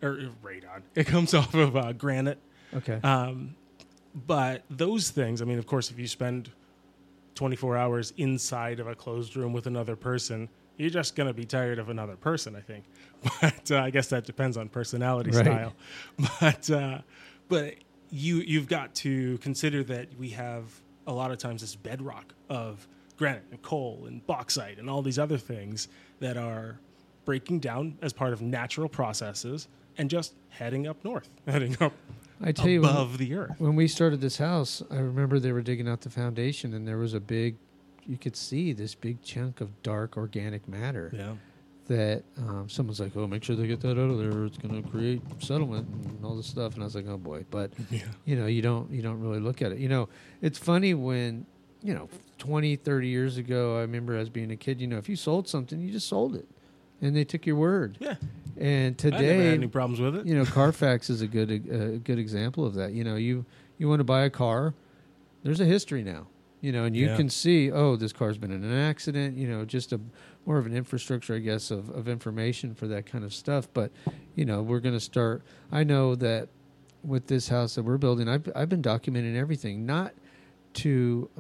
It comes off of granite. Okay. But those things, of course, if you spend 24 hours inside of a closed room with another person, you're just going to be tired of another person, I think. But I guess that depends on personality style. But you've got to consider that we have a lot of times this bedrock of granite and coal and bauxite and all these other things that are breaking down as part of natural processes and just heading up north, heading up above the earth. When we started this house, I remember they were digging out the foundation, and there was you could see this big chunk of dark organic matter. Yeah. That someone's like, oh, make sure they get that out of there. It's going to create settlement and all this stuff. And I was like, oh boy. But you don't really look at it. It's funny when 20, 30 years ago, I remember as being a kid. If you sold something, you just sold it, and they took your word. Yeah. And today, I never had any problems with it. Carfax is a good example of that. You want to buy a car, there's a history now. And you can see, oh, this car's been in an accident. Just more of an infrastructure, I guess, of information for that kind of stuff. But we're going to start. I know that with this house that we're building, I've been documenting everything, not to,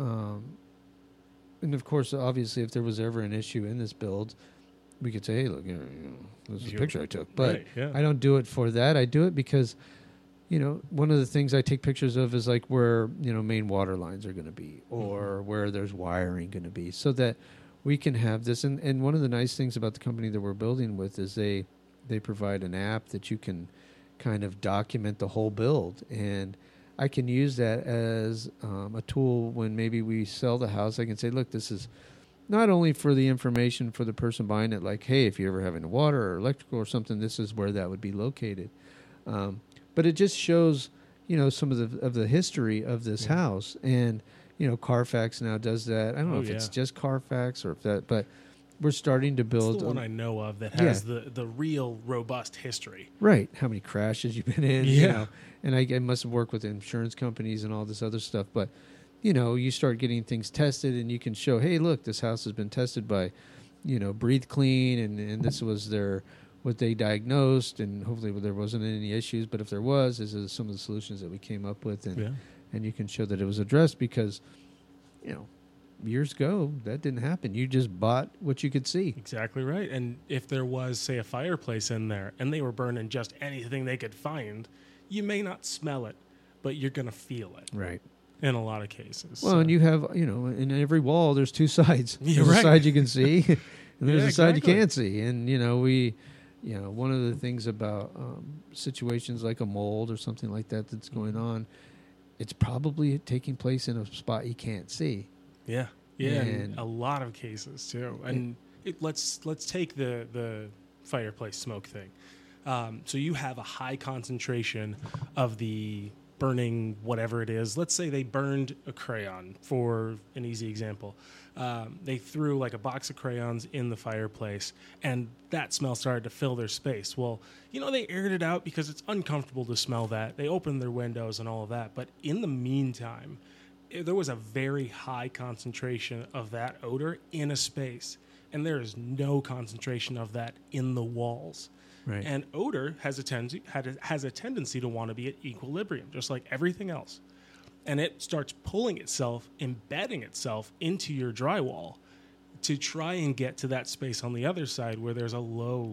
and of course, obviously, if there was ever an issue in this build, we could say, hey, look, this is a picture I took. But I don't do it for that. I do it because, one of the things I take pictures of is like where, main water lines are going to be, or where there's wiring going to be, so that we can have this. And one of the nice things about the company that we're building with is they provide an app that you can kind of document the whole build. And I can use that as a tool when maybe we sell the house. I can say, look, this is not only for the information for the person buying it, like, hey, if you ever have any water or electrical or something, this is where that would be located. But it just shows, some of the history of this house. And, Carfax now does that. I don't know if it's just Carfax or if that, but we're starting to build. It's the one I know of that has the real robust history. Right. How many crashes you've been in. Yeah. And I must have worked with insurance companies and all this other stuff. But, you start getting things tested and you can show, hey, look, this house has been tested by, Breathe Clean, and this was what they diagnosed, and hopefully there wasn't any issues. But if there was, this is some of the solutions that we came up with. And you can show that it was addressed because, years ago, that didn't happen. You just bought what you could see. Exactly right. And if there was, say, a fireplace in there and they were burning just anything they could find, you may not smell it, but you're going to feel it. Right. In a lot of cases. Well, and you have, in every wall, there's two sides. There's a side you can see, and there's a side you can't see. And, one of the things about situations like a mold or something like that that's going on, it's probably taking place in a spot you can't see. Yeah, in a lot of cases too. And let's take the fireplace smoke thing. So you have a high concentration of the burning whatever it is. Let's say they burned a crayon, for an easy example. They threw like a box of crayons in the fireplace, and that smell started to fill their space. Well, they aired it out because it's uncomfortable to smell that. They opened their windows and all of that. But in the meantime, there was a very high concentration of that odor in a space, and there is no concentration of that in the walls. Right. And odor has a tendency to want to be at equilibrium, just like everything else. And it starts pulling itself, embedding itself into your drywall to try and get to that space on the other side where there's a low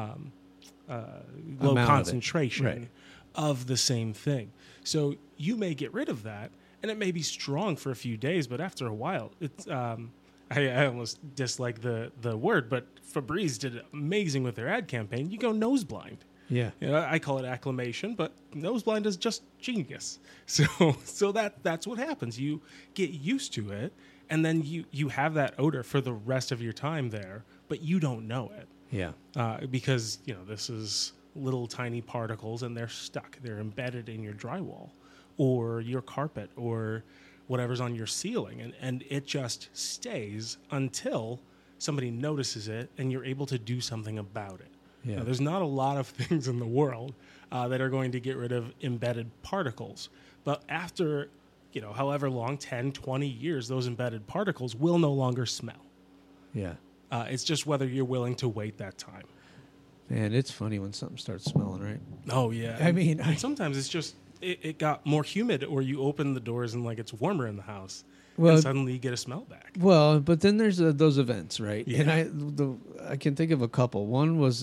concentration of the same thing. So you may get rid of that, and it may be strong for a few days, but after a while, it's I almost dislike the word, but Febreze did amazing with their ad campaign. You go nose blind. Yeah. I call it acclimation, but nose blind is just genius. So that's what happens. You get used to it, and then you have that odor for the rest of your time there, but you don't know it. Yeah. Because, this is little tiny particles, and they're stuck. They're embedded in your drywall or your carpet or whatever's on your ceiling, and it just stays until somebody notices it and you're able to do something about it. Yeah. Now, there's not a lot of things in the world that are going to get rid of embedded particles. But after, however long, 10, 20 years, those embedded particles will no longer smell. Yeah. It's just whether you're willing to wait that time. Man, it's funny when something starts smelling, right? Oh, yeah. I mean, sometimes it's just, it got more humid, or you open the doors and, it's warmer in the house. Well, and suddenly you get a smell back. Well, but then there's those events, right? Yeah. And I can think of a couple. One was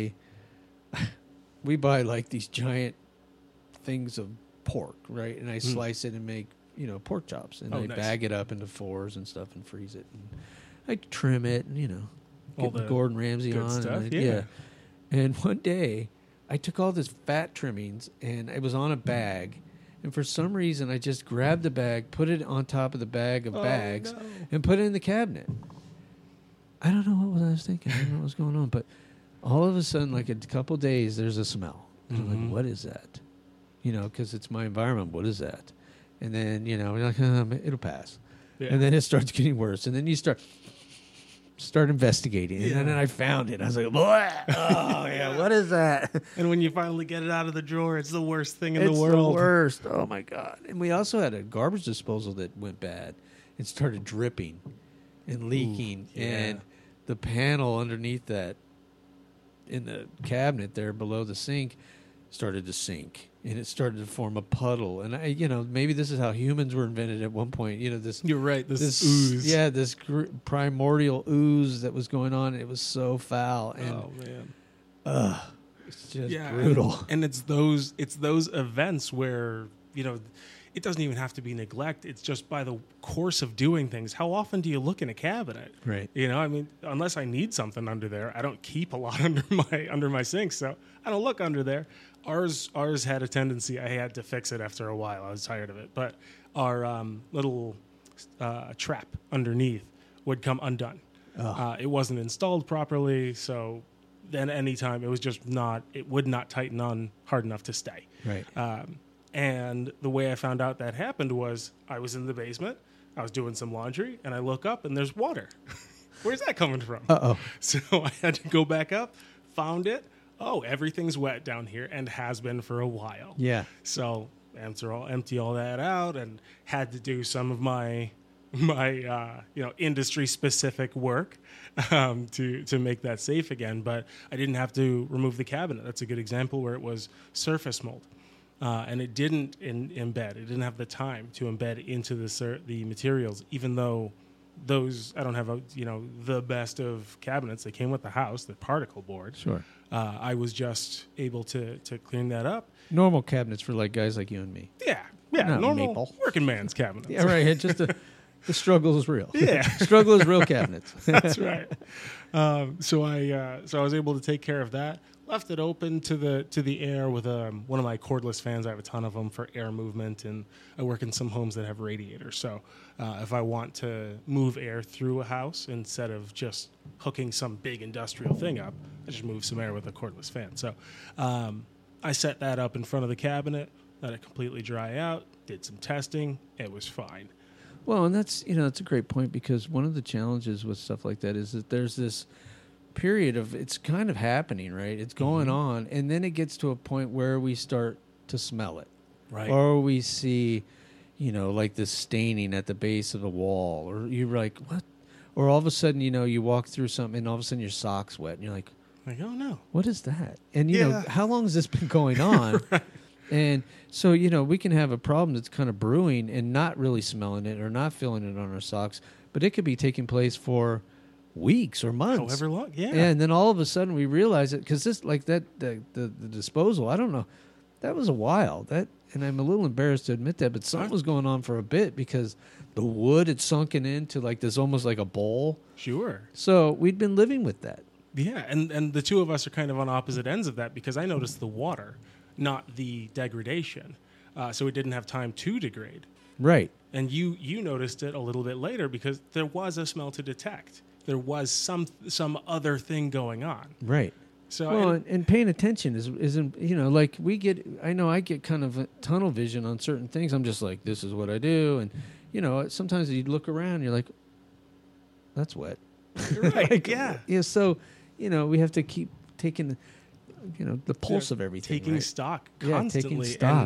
we buy these giant things of pork, right? And I slice it and make, pork chops. And I nice. bag it up into fours and stuff and freeze it. And I trim it and, All get the Gordon Ramsay good on. stuff, and yeah. And one day I took all this fat trimmings and it was on a bag. And for some reason, I just grabbed the bag, put it on top of the bag of bags, and put it in the cabinet. I don't know what I was thinking. I don't know what was going on. But all of a sudden, a couple days, there's a smell. And I'm like, what is that? Because it's my environment. What is that? And then, you're like, it'll pass. Yeah. And then it starts getting worse. And then you start investigating. And then I found it. I was like, boy, oh, yeah, what is that? And when you finally get it out of the drawer, it's the worst thing in the world. It's the worst. Oh, my God. And we also had a garbage disposal that went bad and started dripping and leaking. Ooh, yeah. And the panel underneath that in the cabinet there below the sink started to sink. And it started to form a puddle. And, maybe this is how humans were invented at one point. This. You're right, this ooze. Yeah, this primordial ooze that was going on. It was so foul. And, oh, man. It's just brutal. And it's those events where, it doesn't even have to be neglect. It's just by the course of doing things. How often do you look in a cabinet? Right. Unless I need something under there, I don't keep a lot under my sink, so I don't look under there. Ours had a tendency. I had to fix it after a while. I was tired of it. But our little trap underneath would come undone. Oh. It wasn't installed properly, so then anytime it would not tighten on hard enough to stay. Right. And the way I found out that happened was I was in the basement. I was doing some laundry, and I look up, and there's water. Where's that coming from? Uh-oh. So I had to go back up, found it. Oh, everything's wet down here and has been for a while. Yeah. So empty all that out and had to do some of my industry specific work to make that safe again. But I didn't have to remove the cabinet. That's a good example where it was surface mold. And it didn't embed. It didn't have the time to embed into the materials, even though those, I don't have the best of cabinets. They came with the house, the particle board. Sure. I was just able to clean that up. Normal cabinets for guys like you and me. Yeah, Not normal maple. Working man's cabinets. Yeah, right. It's just the struggle is real. Yeah, struggle is real cabinets. That's right. So I was able to take care of that. Left it open to the air with one of my cordless fans. I have a ton of them for air movement, and I work in some homes that have radiators. So if I want to move air through a house instead of just hooking some big industrial thing up, I just move some air with a cordless fan. So I set that up in front of the cabinet, let it completely dry out, did some testing. It was fine. Well, and that's it's a great point, because one of the challenges with stuff like that is that there's this period of it's kind of happening, right? It's going on, and then it gets to a point where we start to smell it, right? Or we see, this staining at the base of the wall, or you're like, what? Or all of a sudden, you walk through something, and all of a sudden your sock's wet, and you're like, oh no, what is that? And how long has this been going on? Right. And so, we can have a problem that's kind of brewing and not really smelling it or not feeling it on our socks, but it could be taking place for weeks or months, however long, yeah. And then all of a sudden we realize it, because this, the disposal, I don't know, that was a while. And I'm a little embarrassed to admit that, but something was going on for a bit, because the wood had sunken into this almost like a bowl. Sure. So we'd been living with that. Yeah, and the two of us are kind of on opposite ends of that, because I noticed the water not the degradation. So it didn't have time to degrade. Right. And you noticed it a little bit later because there was a smell to detect. There was some other thing going on. Right. So well, and paying attention isn't, you know, like I get kind of a tunnel vision on certain things. I'm just like, this is what I do. And, you know, sometimes you look around and you're like, that's wet. You're right. Like, yeah. Yeah. So, you know, we have to keep taking, you know, the pulse of everything. Taking right? stock constantly. Taking stock.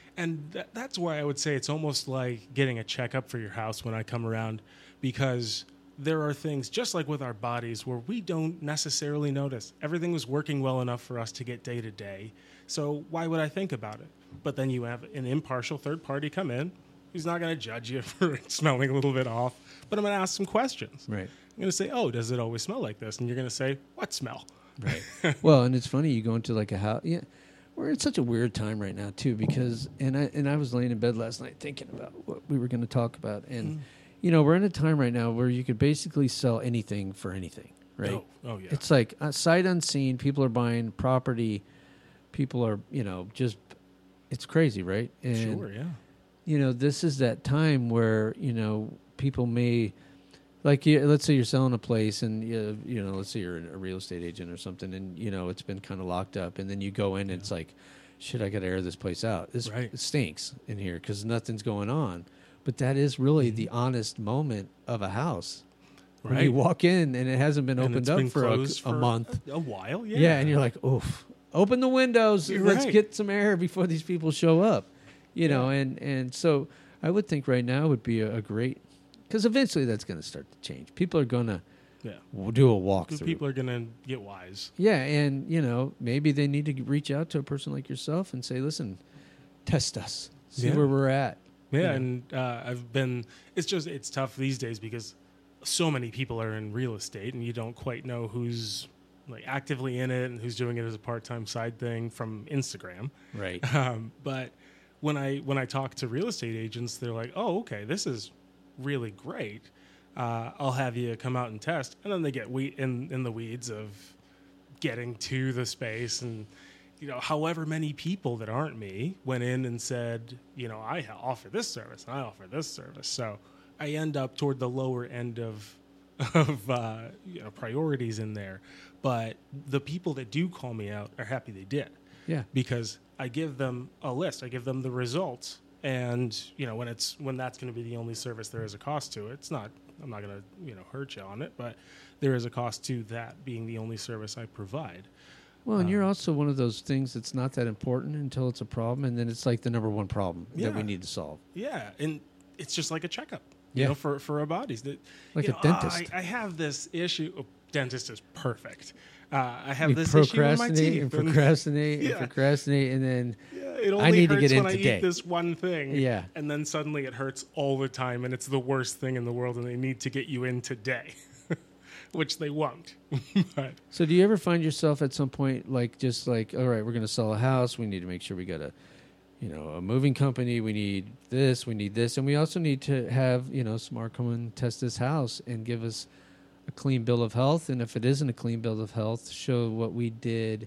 And that's why I would say it's almost like getting a checkup for your house when I come around, because there are things, just like with our bodies, where we don't necessarily notice. Everything was working well enough for us to get day to day. So why would I think about it? But then you have an impartial third party come in who's not going to judge you for smelling a little bit off, but I'm going to ask some questions. Right. I'm going to say, oh, does it always smell like this? And you're going to say, what smell? Right. Well, and it's funny, you go into like a house. Yeah. We're in such a weird time right now too, because I was laying in bed last night thinking about what we were going to talk about, and you know, we're in a time right now where you could basically sell anything for anything, right? Oh yeah. It's like sight unseen. People are buying property. People are, you know, just it's crazy, right? And, sure, yeah. You know, this is that time where, you know, people may. Like, let's say you're selling a place, and you know, let's say you're a real estate agent or something, and you know it's been kind of locked up, and then you go in, and it's like, shit, I got to air this place out. It stinks in here because nothing's going on. But that is really the honest moment of a house. Right. When you walk in and it hasn't been opened up for a month, a while, yeah. Yeah, and you're like, oof, open the windows, let's right. get some air before these people show up. You know, and so I would think right now would be a great. Because eventually that's going to start to change. People are going to do a walkthrough. People are going to get wise. Yeah, and, you know, maybe they need to reach out to a person like yourself and say, listen, test us. See where we're at. Yeah, and it's tough these days because so many people are in real estate and you don't quite know who's like actively in it and who's doing it as a part-time side thing from Instagram. Right. But when I talk to real estate agents, they're like, oh, okay, this is really great. I'll have you come out and test, and then they get in the weeds of getting to the space, and you know, however many people that aren't me went in and said, you know, I offer this service and I offer this service, so I end up toward the lower end of you know, priorities in there. But the people that do call me out are happy they did. Yeah, because I give them a list, I give them the results. And you know, when that's going to be the only service, there is a cost to it. It's not. I'm not going to, you know, hurt you on it, but there is a cost to that being the only service I provide. Well, and you're also one of those things that's not that important until it's a problem, and then it's like the number one problem that we need to solve. Yeah, and it's just like a checkup. You know, for our bodies. That like a dentist. I have this issue. Oh, dentist is perfect. I have this issue in my teeth. And procrastinate, and then it only I need hurts to get in when today. I eat this one thing. Yeah. And then suddenly it hurts all the time, and it's the worst thing in the world, and they need to get you in today, which they won't. But. So do you ever find yourself at some point just like, all right, we're going to sell a house. We need to make sure we got a moving company. We need this, and we also need to have, you know, Smart come and test this house and give us a clean bill of health, and if it isn't a clean bill of health, show what we did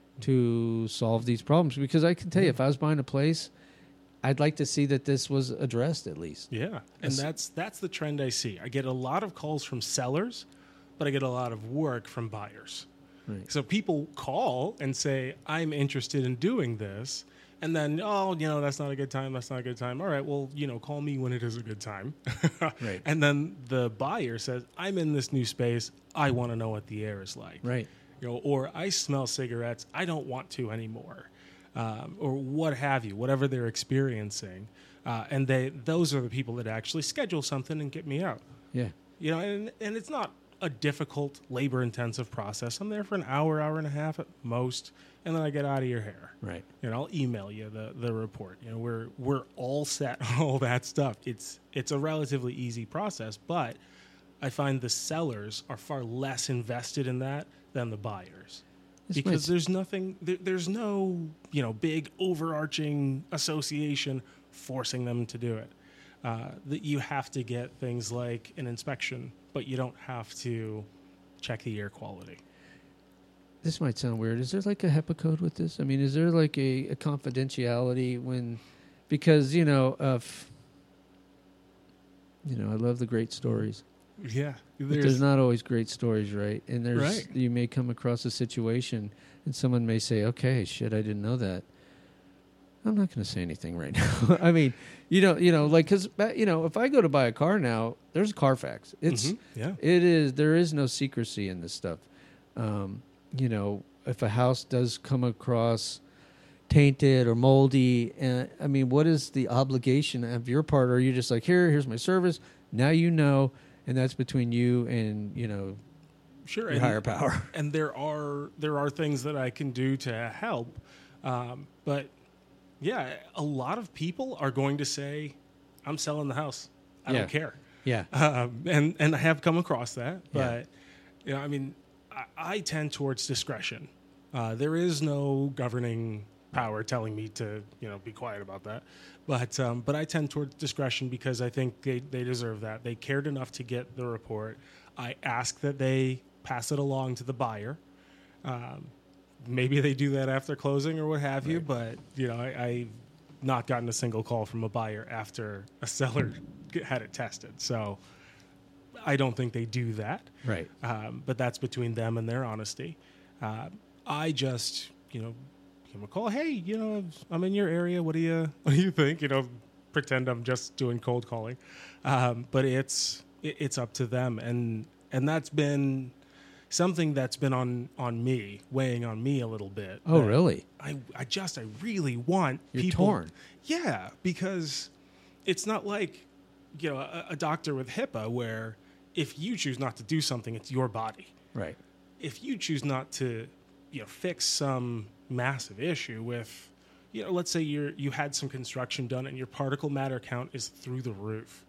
to solve these problems. Because I can tell you, if I was buying a place, I'd like to see that this was addressed at least. Yeah, and that's the trend I see. I get a lot of calls from sellers, but I get a lot of work from buyers. Right. So people call and say, I'm interested in doing this. And then, oh, you know, that's not a good time. That's not a good time. All right, well, you know, call me when it is a good time. Right. And then the buyer says, I'm in this new space. I want to know what the air is like. Right. You know, or I smell cigarettes. I don't want to anymore. Or what have you, whatever they're experiencing. And those are the people that actually schedule something and get me out. Yeah. You know, and it's not a difficult, labor-intensive process. I'm there for an hour, hour and a half at most, and then I get out of your hair. Right. You know, I'll email you the report. You know, we're all set on all that stuff. It's a relatively easy process, but I find the sellers are far less invested in that than the buyers. Because there's no, you know, big overarching association forcing them to do it. That you have to get things like an inspection, but you don't have to check the air quality. this might sound weird. Is there like a HEPA code with this? I mean, is there like a confidentiality when, because I love the great stories. Yeah, But there's not always great stories, right? And Right. you may come across a situation, and someone may say, "Okay, shit, I didn't know that." I'm not going to say anything right now. I mean, like, because if I go to buy a car now, there's Carfax. It's yeah. there is no secrecy in this stuff. If a house does come across tainted or moldy, I mean, what is the obligation of your part? Or are you just like, here's my service, now and that's between you and Sure, your higher power. And there are things that I can do to help, but yeah, a lot of people are going to say, "I'm selling the house. I don't care." Yeah, and I have come across that, but I mean, I tend towards discretion. There is no governing power telling me to be quiet about that, but I tend towards discretion because I think they deserve that. They cared enough to get the report. I ask that they pass it along to the buyer. Maybe they do that after closing or what have you, but I've not gotten a single call from a buyer after a seller had it tested. So I don't think they do that. right. But that's between them and their honesty. I just give them a call. Hey, I'm in your area. What do you think? Pretend I'm just doing cold calling. But it's up to them, and that's been something that's been on me, weighing on me a little bit. Oh, really? I really want You're people. torn. Yeah, because it's not like a doctor with HIPAA where if you choose not to do something, it's your body. Right. If you choose not to fix some massive issue with let's say you had some construction done and your particle matter count is through the roof.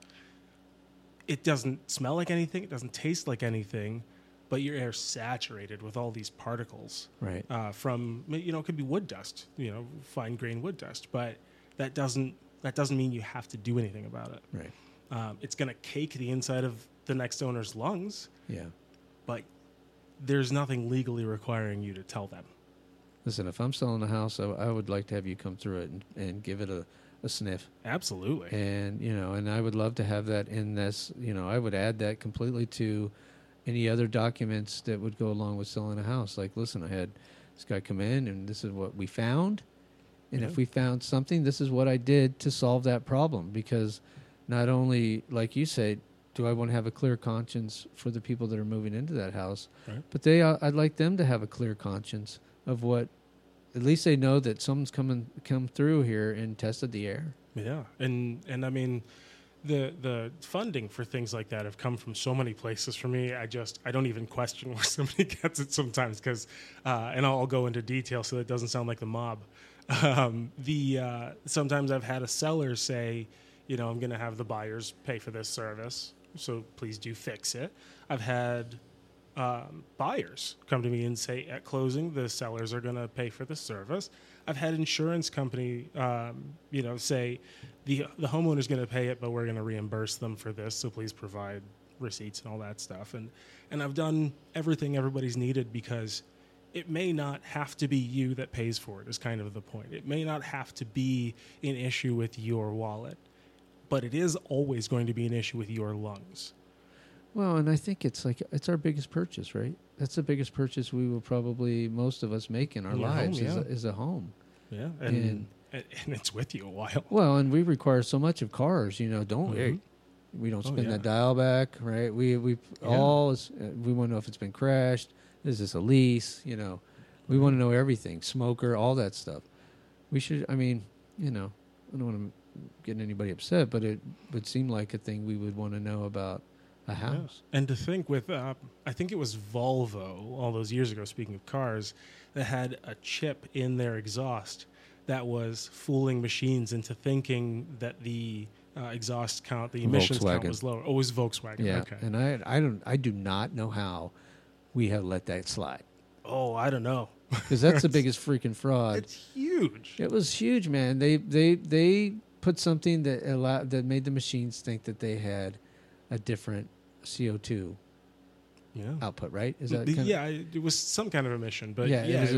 It doesn't smell like anything, it doesn't taste like anything, but your air's saturated with all these particles. Right. From it could be wood dust, fine grain wood dust, but that doesn't mean you have to do anything about it. Right. It's going to cake the inside of the next owner's lungs. Yeah. But there's nothing legally requiring you to tell them. Listen, if I'm selling a house, I would like to have you come through it and give it a sniff. Absolutely. And, and I would love to have that in this, I would add that completely to any other documents that would go along with selling a house. Like, listen, I had this guy come in and this is what we found. And if we found something, this is what I did to solve that problem. Because not only, like you said, do I want to have a clear conscience for the people that are moving into that house, right, but I'd like them to have a clear conscience of what, at least they know that someone's come through here and tested the air. Yeah, and I mean, the funding for things like that have come from so many places for me. I don't even question where somebody gets it sometimes because, and I'll go into detail so that it doesn't sound like the mob. Sometimes I've had a seller say, I'm going to have the buyers pay for this service, so please do fix it. I've had buyers come to me and say at closing, the sellers are going to pay for the service. I've had insurance company, say the homeowner's going to pay it, but we're going to reimburse them for this, so please provide receipts and all that stuff. And I've done everything everybody's needed because it may not have to be you that pays for it is kind of the point. It may not have to be an issue with your wallet, but it is always going to be an issue with your lungs. Well, and I think it's our biggest purchase, right? That's the biggest purchase we will probably, most of us, make in our lives is a home. Yeah, and it's with you a while. Well, and we require so much of cars, we don't spin that dial back, right? We want to know if it's been crashed. Is this a lease? We want to know everything, smoker, all that stuff. We should, I don't want to get anybody upset, but it would seem like a thing we would want to know about a house. Yeah. And to think with, I think it was Volvo all those years ago, speaking of cars, that had a chip in their exhaust that was fooling machines into thinking that the exhaust count, the emissions count was lower. Oh, it was Volkswagen. Yeah, okay. And I do not know how we have let that slide. Oh, I don't know. Because that's the biggest freaking fraud. It's huge. It was huge, man. They put something that made the machines think that they had a different CO2 output, right? Is that it was some kind of emission, but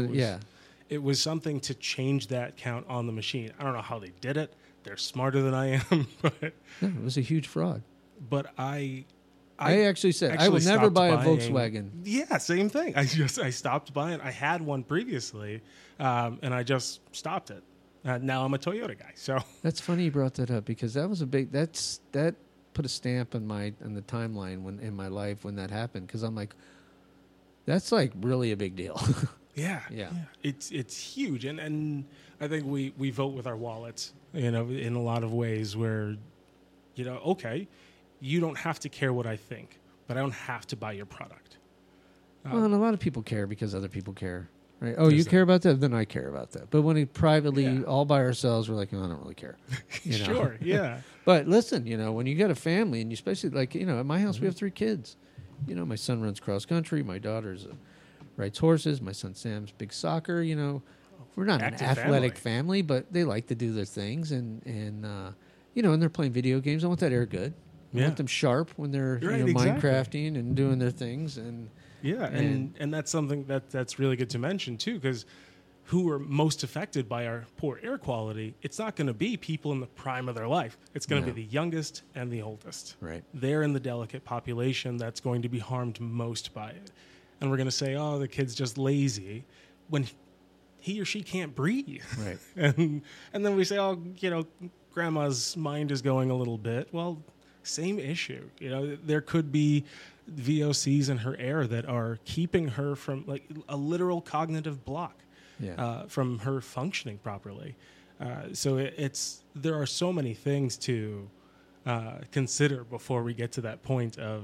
it was something to change that count on the machine. I don't know how they did it. They're smarter than I am, but no, it was a huge fraud. But I actually said I will never buy a Volkswagen. Yeah, same thing. I stopped buying. I had one previously, and I just stopped it. Now I'm a Toyota guy. So that's funny you brought that up, because that was a big that put a stamp on the timeline in my life when that happened, because I'm like, that's like really a big deal. Yeah. It's huge, and I think we vote with our wallets, in a lot of ways where, okay, you don't have to care what I think, but I don't have to buy your product. Well, and a lot of people care because other people care, right? Oh, you care about that? Then I care about that. But when we privately all by ourselves, we're like, oh, I don't really care. Sure, yeah. But listen, when you got a family, and you especially like, at my house we have 3 kids. My son runs cross country. My daughter's rides horses. My son Sam's big soccer. We're not an athletic family, but they like to do their things, and they're playing video games. I want that air good. I want them sharp when they're Minecrafting and doing their things, and that's something that's really good to mention too, because who are most affected by our poor air quality? It's not going to be people in the prime of their life. It's going to be the youngest and the oldest. Right. They're in the delicate population that's going to be harmed most by it. And we're going to say, oh, the kid's just lazy, when he or she can't breathe. Right. And then we say, oh, grandma's mind is going a little bit. Well, same issue. There could be VOCs in her air that are keeping her from, like, a literal cognitive block from her functioning properly. So there are so many things to consider before we get to that point of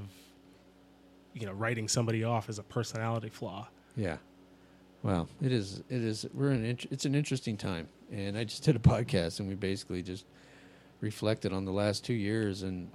writing somebody off as a personality flaw. Yeah. Well, it is. It's an interesting time, and I just did a podcast, and we basically just reflected on the last 2 years, and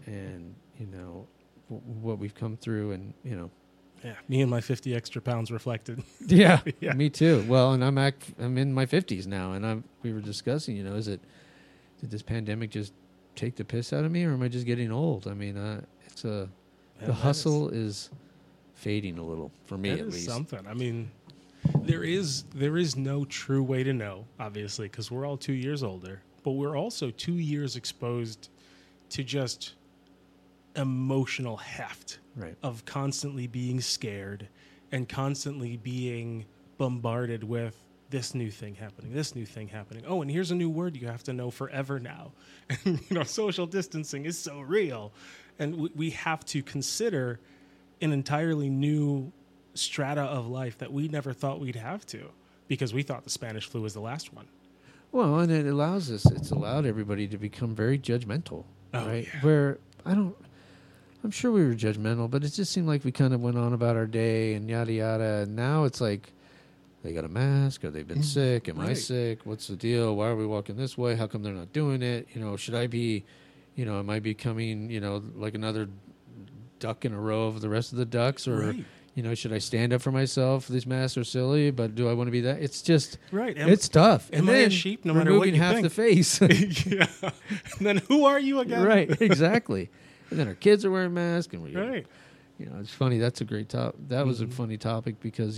what we've come through, and Yeah, me and my 50 extra pounds reflected. Yeah, me too. Well, and I'm in my 50s now, and we were discussing, did this pandemic just take the piss out of me, or am I just getting old? I mean, the hustle is fading a little for me, at least. Something. I mean, there is no true way to know, obviously, because we're all 2 years older, but we're also 2 years exposed to just emotional heft of constantly being scared and constantly being bombarded with this new thing happening. Oh, and here's a new word you have to know forever now. And, social distancing is so real. And we have to consider an entirely new strata of life that we never thought we'd have to, because we thought the Spanish flu was the last one. Well, and it's allowed everybody to become very judgmental, right? Yeah. Where I'm sure we were judgmental, but it just seemed like we kind of went on about our day and yada, yada. And now it's like, they got a mask, or they've been sick. Am I sick? What's the deal? Why are we walking this way? How come they're not doing it? Should I be, am I becoming, like another duck in a row of the rest of the ducks? Or, should I stand up for myself? These masks are silly, but do I want to be that? It's just, it's tough. Am I a sheep no matter what you half think? The face. Yeah. And then who are you again? Right, exactly. And then our kids are wearing masks, and it's funny. That's a great topic. That was a funny topic because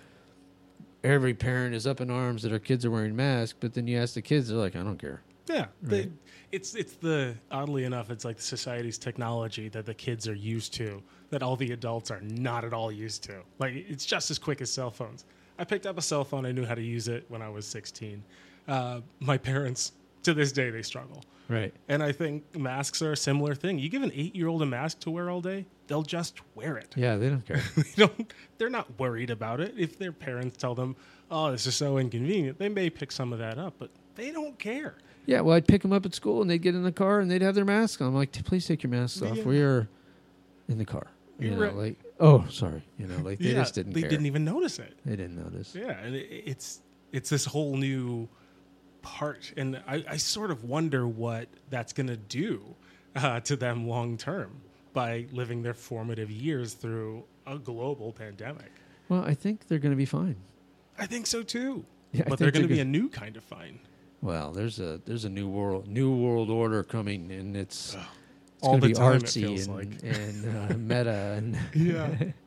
every parent is up in arms that our kids are wearing masks, but then you ask the kids, they're like, I don't care. Yeah, right? It's oddly enough, it's like the society's technology that the kids are used to that all the adults are not at all used to. Like, it's just as quick as cell phones. I picked up a cell phone. I knew how to use it when I was 16. My parents, to this day, they struggle. Right. And I think masks are a similar thing. You give an 8-year-old a mask to wear all day, they'll just wear it. Yeah, they don't care. They're not worried about it. If their parents tell them, oh, this is so inconvenient, they may pick some of that up, but they don't care. Yeah, well, I'd pick them up at school, and they'd get in the car, and they'd have their masks on. I'm like, please take your masks off. We are in the car. Like, oh, sorry. They just didn't care. They didn't even notice it. They didn't notice. Yeah, and it's this whole new part, and I sort of wonder what that's going to do to them long term by living their formative years through a global pandemic. Well, I think they're going to be fine. I think so too. Yeah, but they're going to be a new kind of fine. Well, there's a new world order coming, and it's all going to be time, artsy and meta, and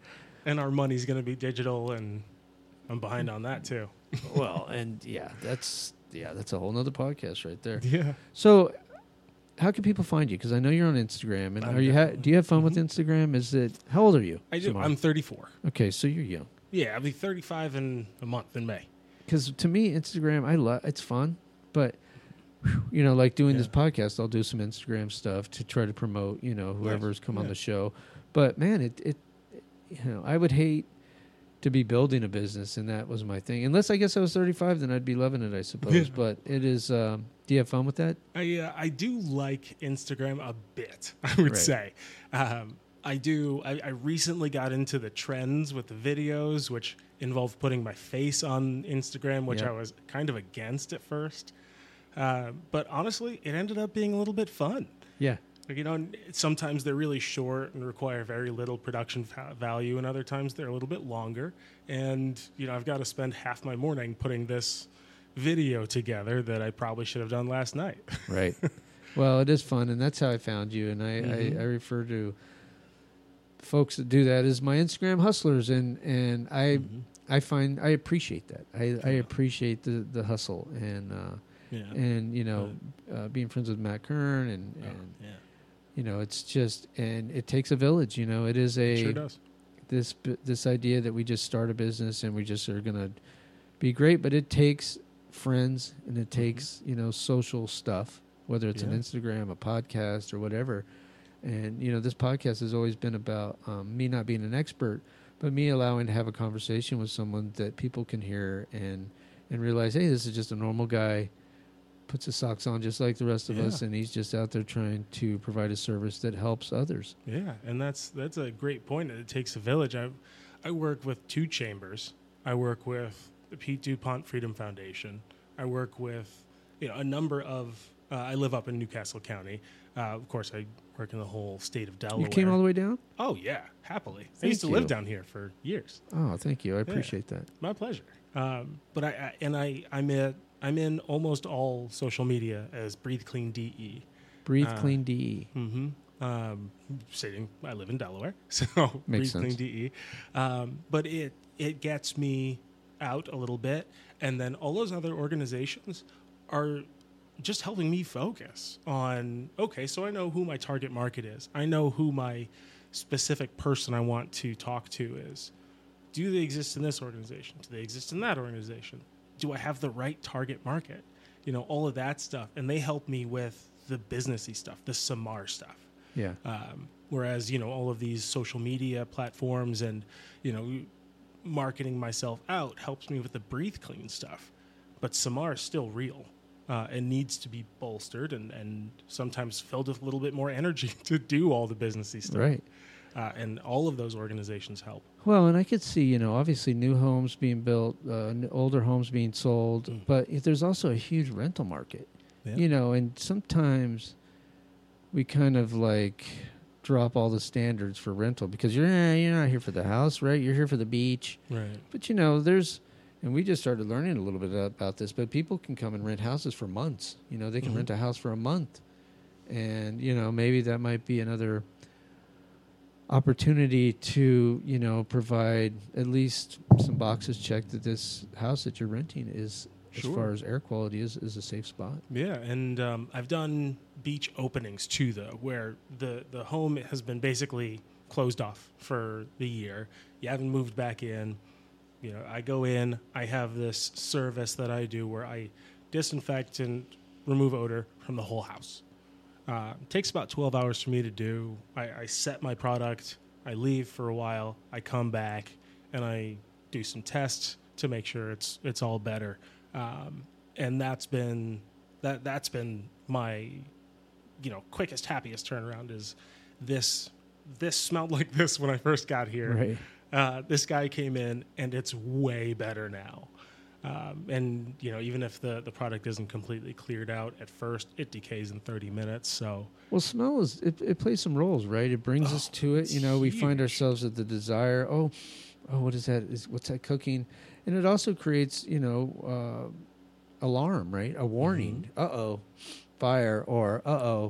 And our money's going to be digital, and I'm behind on that too. Well, and that's a whole nother podcast right there. Yeah. So, how can people find you? Because I know you're on Instagram, and do you have fun with Instagram? How old are you? I do. Samar? I'm 34. Okay, so you're young. Yeah, I'll be 35 in a month in May. Because to me, Instagram, it's fun, but like doing this podcast, I'll do some Instagram stuff to try to promote, whoever's come on the show. But man, I would hate to be building a business, and that was my thing. Unless I guess I was 35, then I'd be loving it, I suppose. Yeah. But it is. Do you have fun with that? I do like Instagram a bit, I would say. I do. I recently got into the trends with the videos, which involved putting my face on Instagram, which I was kind of against at first. But honestly, it ended up being a little bit fun. Yeah. Sometimes they're really short and require very little production value, and other times they're a little bit longer. And, I've got to spend half my morning putting this video together that I probably should have done last night. Right. Well, it is fun, and that's how I found you. And I refer to folks that do that as my Instagram hustlers, and I appreciate that. I appreciate the hustle, and being friends with Matt Kern, and it's just, and it takes a village. It is it sure does. This idea that we just start a business and we just are going to be great, but it takes friends, and it takes social stuff, whether it's an Instagram, a podcast, or whatever. And this podcast has always been about me not being an expert, but me allowing to have a conversation with someone that people can hear and realize, hey, this is just a normal guy, puts his socks on just like the rest of us, and he's just out there trying to provide a service that helps others. Yeah, and that's a great point. It takes a village. I work with 2 chambers. I work with the Pete DuPont Freedom Foundation. I work with a number of. I live up in Newcastle County. Of course, I work in the whole state of Delaware. You came all the way down? Oh yeah, happily. I used to live down here for years. Oh, thank you. I appreciate that. My pleasure. But I'm in almost all social media as Breathe Clean DE. Breathe Clean DE. Mm-hmm. Stating I live in Delaware, so Makes Breathe sense. Clean DE. But it gets me out a little bit, and then all those other organizations are just helping me focus on, okay, so I know who my target market is. I know who my specific person I want to talk to is. Do they exist in this organization? Do they exist in that organization? Do I have the right target market? All of that stuff. And they help me with the businessy stuff, the Samar stuff. Yeah. Whereas, all of these social media platforms and, marketing myself out helps me with the Breathe Clean stuff. But Samar is still real. And needs to be bolstered and sometimes filled with a little bit more energy to do all the businessy stuff. Right. And all of those organizations help. Well, and I could see, obviously new homes being built, older homes being sold, but there's also a huge rental market, and sometimes we kind of drop all the standards for rental because you're not here for the house, right? You're here for the beach. Right. But, and we just started learning a little bit about this, but people can come and rent houses for months. They can rent a house for a month. And, maybe that might be another opportunity to, provide at least some boxes checked that this house that you're renting is, as far as air quality, is a safe spot. Yeah, and I've done beach openings too, though, where the home has been basically closed off for the year. You haven't moved back in. I go in, I have this service that I do where I disinfect and remove odor from the whole house. It takes about 12 hours for me to do. I set my product, I leave for a while, I come back, and I do some tests to make sure it's all better. And that's been my quickest, happiest turnaround. Is this smelled like this when I first got here. Right. This guy came in, and it's way better now. And even if the product isn't completely cleared out at first, it decays in 30 minutes. So smell it plays some roles, right? It brings us to it. We find ourselves at the desire. What is that? What's that cooking? And it also creates alarm, right? A warning. Mm-hmm. Fire, or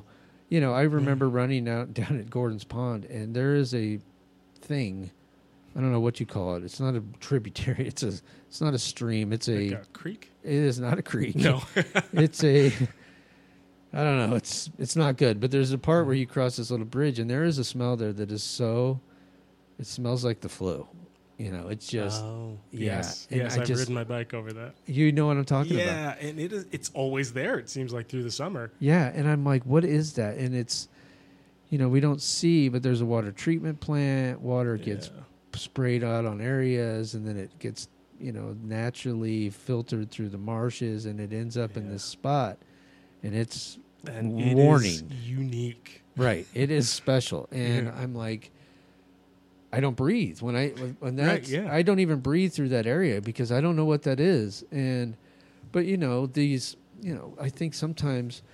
I remember running down at Gordon's Pond, and there is a thing I don't know what you call it. It's not a tributary. It's not a stream. It's like a creek. It is not a creek. No. It's a. I don't know. It's not good. But there's a part where you cross this little bridge, and there is a smell there that is so. It smells like the flu. You know, it's just. Oh, yeah. yes. And Yes, I've ridden my bike over that. You know what I'm talking about. Yeah, and it's always there, it seems like, through the summer. Yeah, and I'm like, what is that? And it's, you know, we don't see, but there's a water treatment plant. Water gets sprayed out on areas, and then it gets, you know, naturally filtered through the marshes, and it ends up in this spot. And it's warning. It is unique. Right. It is special. And I'm like, I don't breathe when that's, I don't even breathe through that area because I don't know what that is. But you know, these, you know, I think sometimes,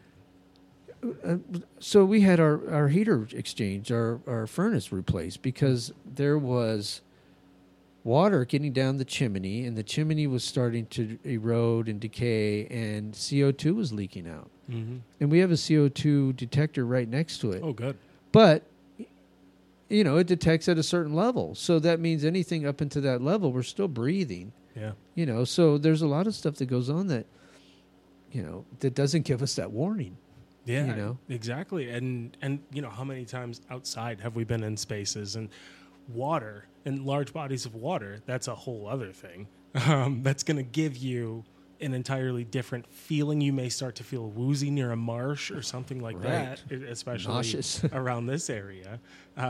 so we had our heater exchange, our furnace replaced because there was water getting down the chimney, and the chimney was starting to erode and decay, and CO2 was leaking out. Mm-hmm. And we have a CO2 detector right next to it. Oh, good. But, you know, it detects at a certain level. So that means anything up into that level, we're still breathing. Yeah. You know, so there's a lot of stuff that goes on that, you know, that doesn't give us that warning. Yeah, you know? Exactly. And you know, how many times outside have we been in spaces and water and large bodies of water? That's a whole other thing. That's going to give you an entirely different feeling. You may start to feel woozy near a marsh or something like that, especially nauseous around this area.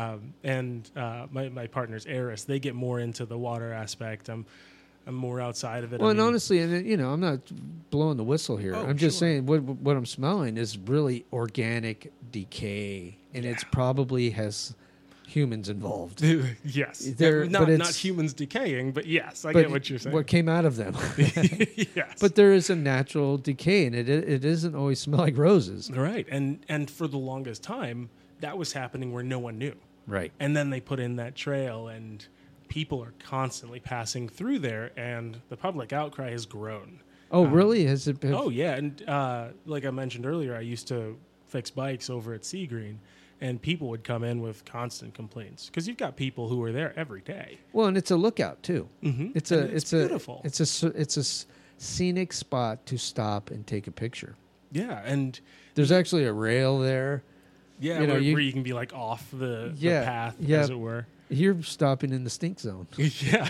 My partner's Eris, they get more into the water aspect. I'm more outside of it. Well, and honestly, and you know, I'm not blowing the whistle here. I'm just saying what I'm smelling is really organic decay, and it's probably has humans involved. Yes, but not humans decaying, but yes, I get what you're saying. What came out of them? Yes, but there is a natural decay, and it doesn't always smell like roses. Right, and for the longest time, that was happening where no one knew. Right, and then they put in that trail, and people are constantly passing through there, and the public outcry has grown. Oh, really? Has it been? Oh, yeah, and like I mentioned earlier, I used to fix bikes over at Seagreen. And people would come in with constant complaints because you've got people who are there every day. Well, and it's a lookout too. Mm-hmm. It's beautiful. It's a scenic spot to stop and take a picture. Yeah, and there's actually a rail there. Yeah, where you can be like off the path, as it were. You're stopping in the stink zone. Yeah,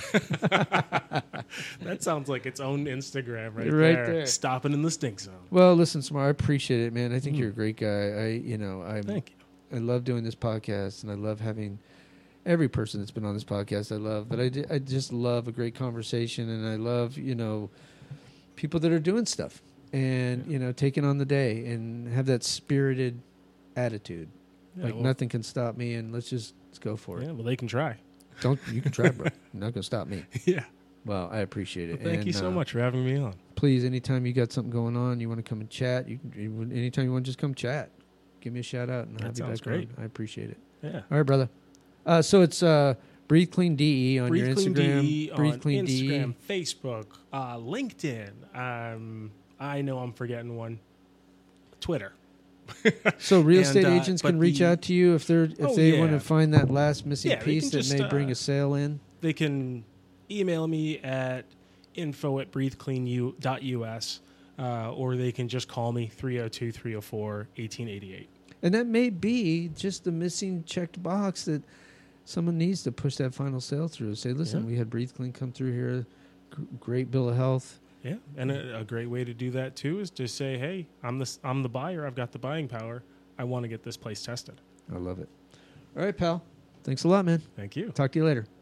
that sounds like its own Instagram right there. Stopping in the stink zone. Well, listen, Smart, I appreciate it, man. I think you're a great guy. Thank you. I love doing this podcast, and I love having every person that's been on this podcast. I love, but I just love a great conversation, and I love, you know, people that are doing stuff and you know, taking on the day and have that spirited attitude. Yeah, nothing can stop me, and let's go for it. Yeah, well, they can try. You can try, bro. You're not gonna stop me. Yeah. Well, I appreciate it. Well, thank you so much for having me on. Please, anytime you got something going on, you want to come and chat. Anytime you want to just come chat. Give me a shout out, and I'll be back on. I appreciate it. Yeah. All right, brother. So it's Breathe Clean DE on your Instagram. Breathe Clean DE on Instagram, Facebook, LinkedIn. I know I'm forgetting one. Twitter. So real estate agents can reach out to you if they want to find that last missing piece that may bring a sale in. They can email me at info@breathecleanu.us. Or they can just call me 302-304-1888. And that may be just the missing checked box that someone needs to push that final sale through. Say, listen, we had Breathe Clean come through here, great bill of health. Yeah, and a great way to do that too is to say, hey, I'm the buyer. I've got the buying power. I want to get this place tested. I love it. All right, pal. Thanks a lot, man. Thank you. Talk to you later.